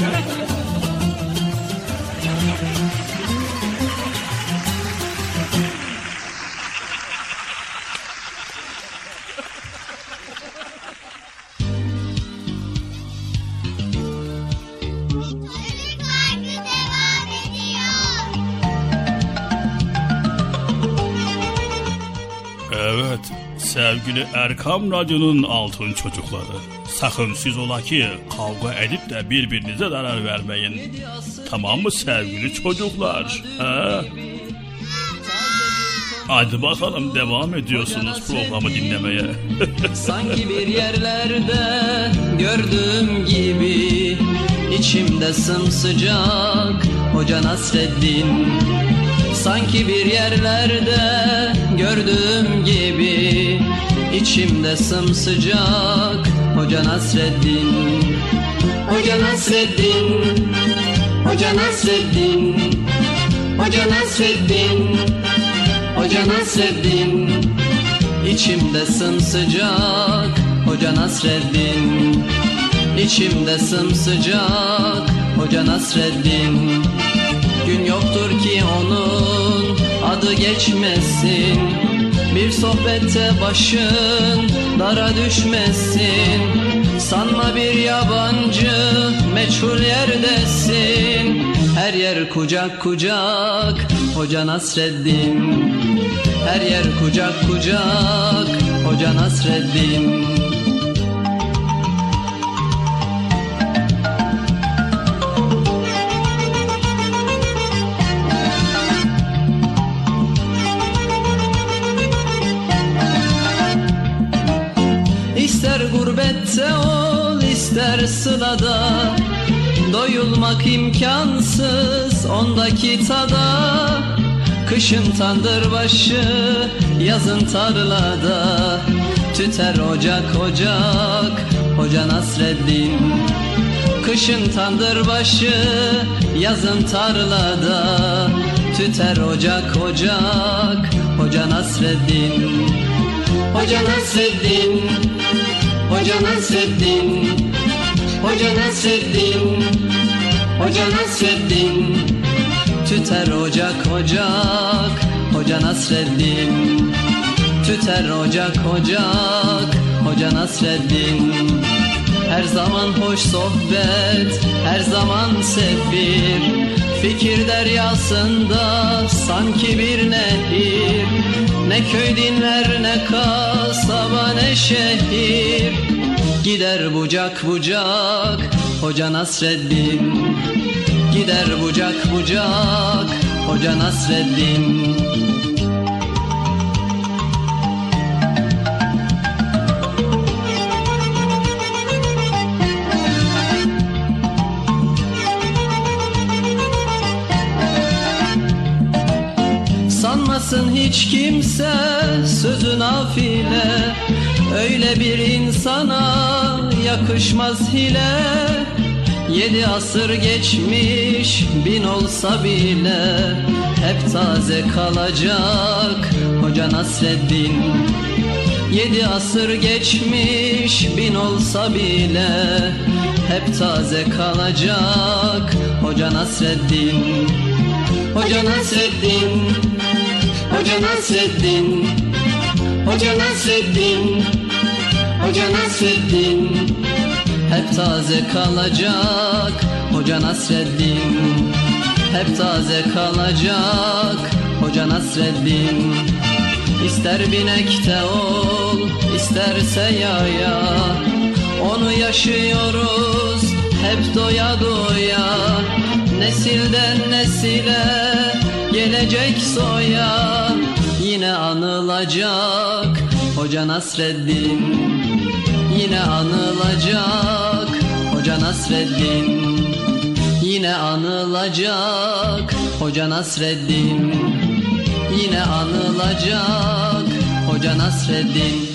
Evet, sevgili Erkam Radyo'nun altın çocukları. Sakın siz ola ki kavga edip de birbirinize zarar vermeyin. Tamam mı sevgili çocuklar? He? Hadi bakalım, devam ediyorsunuz programı dinlemeye. Sanki bir yerlerde gördüğüm gibi içimde sımsıcak Hoca Nasreddin. Sanki bir yerlerde gördüğüm gibi içimde sımsıcak Hoca Nasreddin. Hoca Nasreddin, Hoca Nasreddin, Hoca Nasreddin, Hoca Nasreddin. İçimde sımsıcak Hoca Nasreddin. İçimde sımsıcak Hoca Nasreddin. Gün yoktur ki onun adı geçmesin, bir sohbette başın dara düşmesin. Sanma bir yabancı meçhul yerdesin, her yer kucak kucak Hoca Nasreddin. Her yer kucak kucak Hoca Nasreddin. İster gurbette ol, ister sılada, doyulmak imkansız ondaki tada. Kışın tandırbaşı, yazın tarlada, tüter ocak ocak Hoca Nasreddin. Kışın tandırbaşı, yazın tarlada, tüter ocak ocak Hoca Nasreddin. Hoca Nasreddin, Hoca Nasreddin, Hoca Nasreddin, Hoca Nasreddin. Tüter ocak ocak Hoca Nasreddin. Tüter ocak ocak Hoca Nasreddin. Her zaman hoş sohbet, her zaman sefir, fikir deryasında sanki bir nehir. Ne köy dinler, ne kasaba, ne şehir, gider bucak bucak Hoca Nasreddin. Gider bucak bucak Hoca Nasreddin. Sanmasın hiç kimse sözü nafile, öyle bir insana yakışmaz hile. 7 asır geçmiş, 1000 olsa bile hep taze kalacak Hoca Nasreddin. 7 asır geçmiş, 1000 olsa bile hep taze kalacak Hoca Nasreddin. Hoca Nasreddin, Hoca Nasreddin, Hoca Nasreddin, Hoca Nasreddin. Hep taze kalacak Hoca Nasreddin. Hep taze kalacak Hoca Nasreddin. İster binekte ol, isterse yaya, onu yaşıyoruz hep doya doya. Nesilden nesile gelecek soya, yine anılacak Hoca Nasreddin. Yine anılacak Hoca Nasreddin. Yine anılacak Hoca Nasreddin. Yine anılacak Hoca Nasreddin.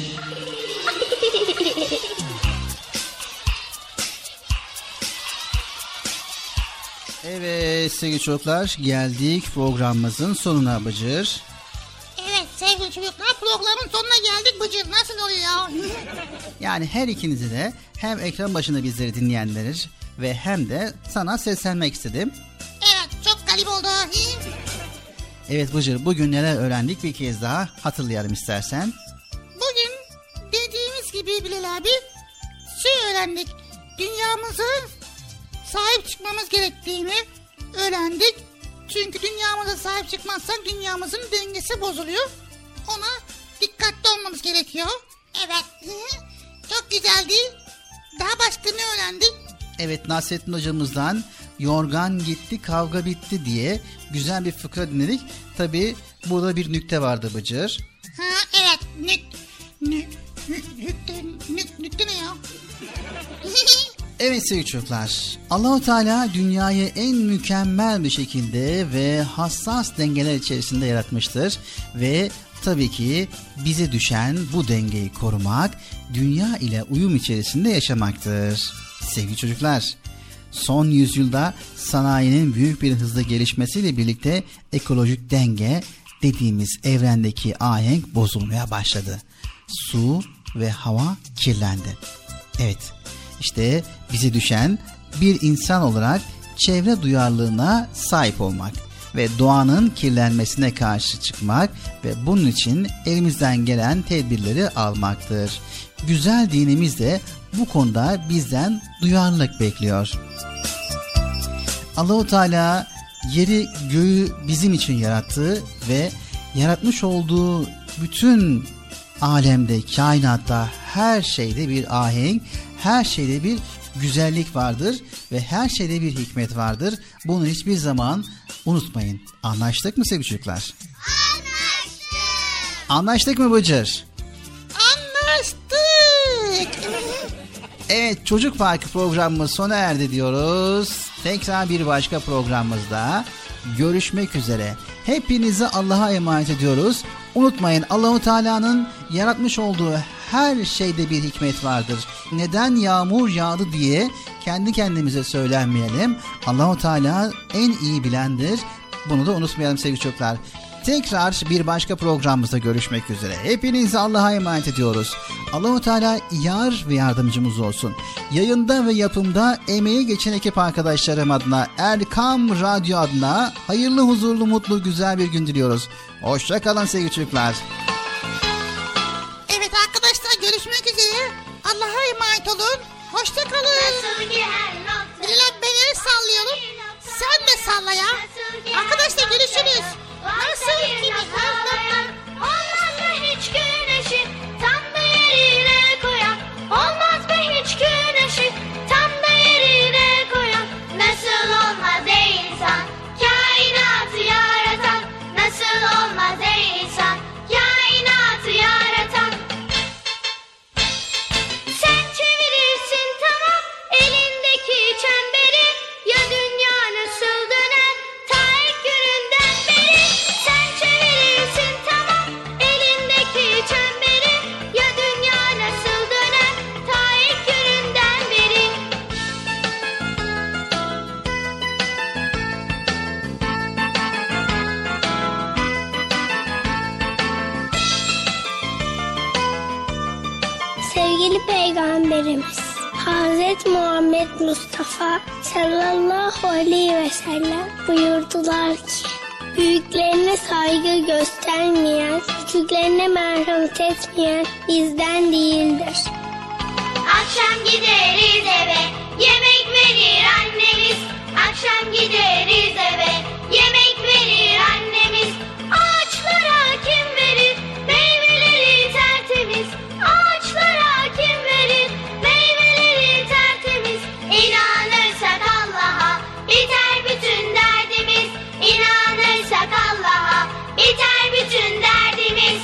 Evet sevgili çocuklar, geldik programımızın sonuna Bıcır. Evet sevgili çocuklar, programın sonuna geldik Bıcır. Nasıl oluyor ya? Yani her ikinizi de, hem ekran başında bizleri dinleyenler ve hem de sana seslenmek istedim. Evet, çok galip oldu. Evet Bıcır, bugün neler öğrendik bir kez daha hatırlayalım istersen. Bugün dediğimiz gibi Bilal abi şey öğrendik. Dünyamızı sahip çıkmamız gerektiğini öğrendik. Çünkü dünyamıza sahip çıkmazsak dünyamızın dengesi bozuluyor. Ona dikkatli olmamız gerekiyor. Evet. Çok güzeldi. Daha başka ne öğrendik? Evet, Nasrettin hocamızdan yorgan gitti kavga bitti diye güzel bir fıkra dinledik. Tabii Burada bir nükte vardı Bıcır. Ha evet. Nükte ne ya? Evet sevgili çocuklar, Allah-u Teala dünyayı en mükemmel bir şekilde ve hassas dengeler içerisinde yaratmıştır ve tabii ki bize düşen bu dengeyi korumak, dünya ile uyum içerisinde yaşamaktır. Sevgili çocuklar, son yüzyılda sanayinin büyük bir hızla gelişmesiyle birlikte ekolojik denge dediğimiz evrendeki ahenk bozulmaya başladı. Su ve hava kirlendi. Evet, işte bize düşen bir insan olarak çevre duyarlılığına sahip olmak ve doğanın kirlenmesine karşı çıkmak ve bunun için elimizden gelen tedbirleri almaktır. Güzel dinimiz de bu konuda bizden duyarlılık bekliyor. Allah-u Teala yeri göğü bizim için yarattı ve yaratmış olduğu bütün alemde, kainatta her şeyde bir ahenk, her şeyde bir güzellik vardır ve her şeyde bir hikmet vardır. Bunu hiçbir zaman unutmayın. Anlaştık mı sevgili çocuklar? Anlaştık. Anlaştık mı Bıcır? Anlaştık. Evet, Çocuk Parkı programımız sona erdi diyoruz. Tekrar bir başka programımızda görüşmek üzere. Hepinizi Allah'a emanet ediyoruz. Unutmayın, Allah-u Teala'nın yaratmış olduğu her şeyde bir hikmet vardır. Neden yağmur yağdı diye kendi kendimize söylenmeyelim. Allah-u Teala en iyi bilendir. Bunu da unutmayalım sevgili çocuklar. Tekrar bir başka programımızda görüşmek üzere. Hepinizi Allah'a emanet ediyoruz. Allah-u Teala yar ve yardımcımız olsun. Yayında ve yapımda emeği geçen ekip arkadaşlarım adına, Erkam Radyo adına hayırlı, huzurlu, mutlu, güzel bir gün diliyoruz. Hoşça kalın sevgili çocuklar. Evet arkadaşlar, görüşmek üzere. Allah'a emanet olun. Hoşça kalın. Bilal, ben el sallıyorum. Sen de salla ya. Arkadaşlar görüşürüz. Nasıl ki olmaz mı hiç güneşi tam da yerine koyan? Olmaz mı hiç güneşi tam da yerine koyan? Nasıl olmaz ey insan kainatı yaratan? Nasıl olmaz ey insan kainatı yaratan? Sen çevirirsin tamam elindeki çemberi, ya dünya nasıl döner ta ilk gününden beri? Sen çevirirsin tamam elindeki çemberi, ya dünya nasıl döner ta ilk gününden beri? Sevgili Peygamberimiz Hazreti Muhammed Mustafa sallallahu aleyhi ve sellem buyurdular ki, büyüklerine saygı göstermeyen, küçüklerine merhamet etmeyen bizden değildir. Akşam gideriz eve, yemek verir annemiz. Akşam gideriz eve, yemek verir annemiz. Ağaçlara kim verir meyveleri tertemiz? Ağaçlara kim verir meyveleri tertemiz? İnanırsak Allah'a biter bütün derdimiz. İnanırsak Allah'a biter bütün derdimiz.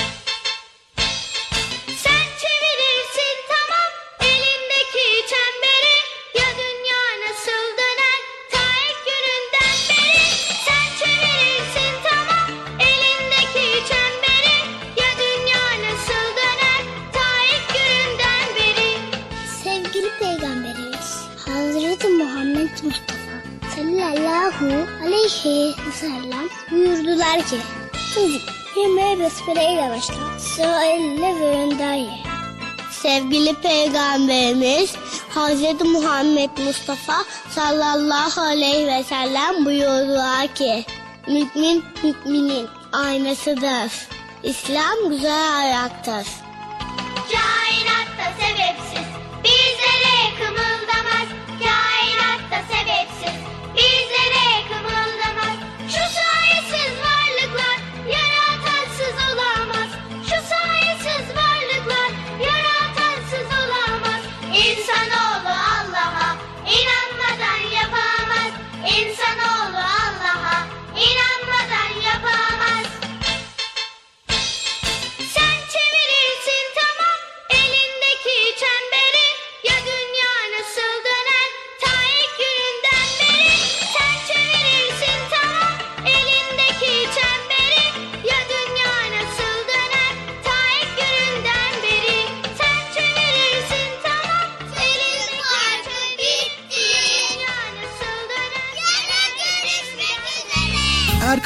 Sen çevirirsin tamam elindeki çemberi, ya dünya nasıl döner ta ilk gününden beri? Sen çevirirsin tamam elindeki çemberi, ya dünya nasıl döner ta ilk gününden beri? Sevgili Peygamberimiz Hazreti Muhammed Mustafa sallallahu aleyhi ve sellem buyurdular ki, çocuk yemeğe besmeleyle başla, sonra elle ve önden ye. Sevgili Peygamberimiz Hazreti Muhammed Mustafa sallallahu aleyhi ve sellem buyurdular ki, mümin müminin aynasıdır. İslam güzel ayaktır. Kainatta sebepsiz bizlere kımıldamaz. Kainatta sebepsiz bizlere kımıldamaz. Şu sayesiz varlıklar yaratansız olamaz. Şu sayesiz varlıklar yaratansız olamaz. İnsanoğlu Allah'a inanmadan yapamaz. İnsanoğlu Allah'a inanmadan yapamaz.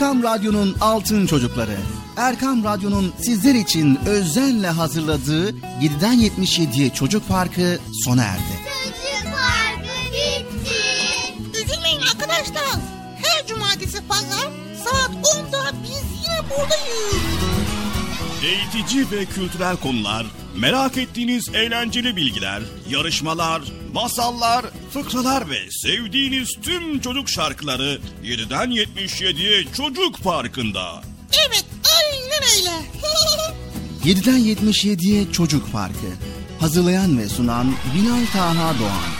Erkam Radyo'nun altın çocukları. Erkam Radyo'nun sizler için özenle hazırladığı 7'den 77'ye Çocuk Parkı sona erdi. Çocuk Parkı bitti. Üzülmeyin arkadaşlar. Her cumartesi pazar saat 10'da biz yine buradayız. Eğitici ve kültürel konular, merak ettiğiniz eğlenceli bilgiler, yarışmalar, masallar, fıkralar ve sevdiğiniz tüm çocuk şarkıları 7'den 77'ye Çocuk Parkı'nda. Evet, aynen öyle. 7'den 77'ye Çocuk Parkı. Hazırlayan ve sunan Binal Taha Doğan.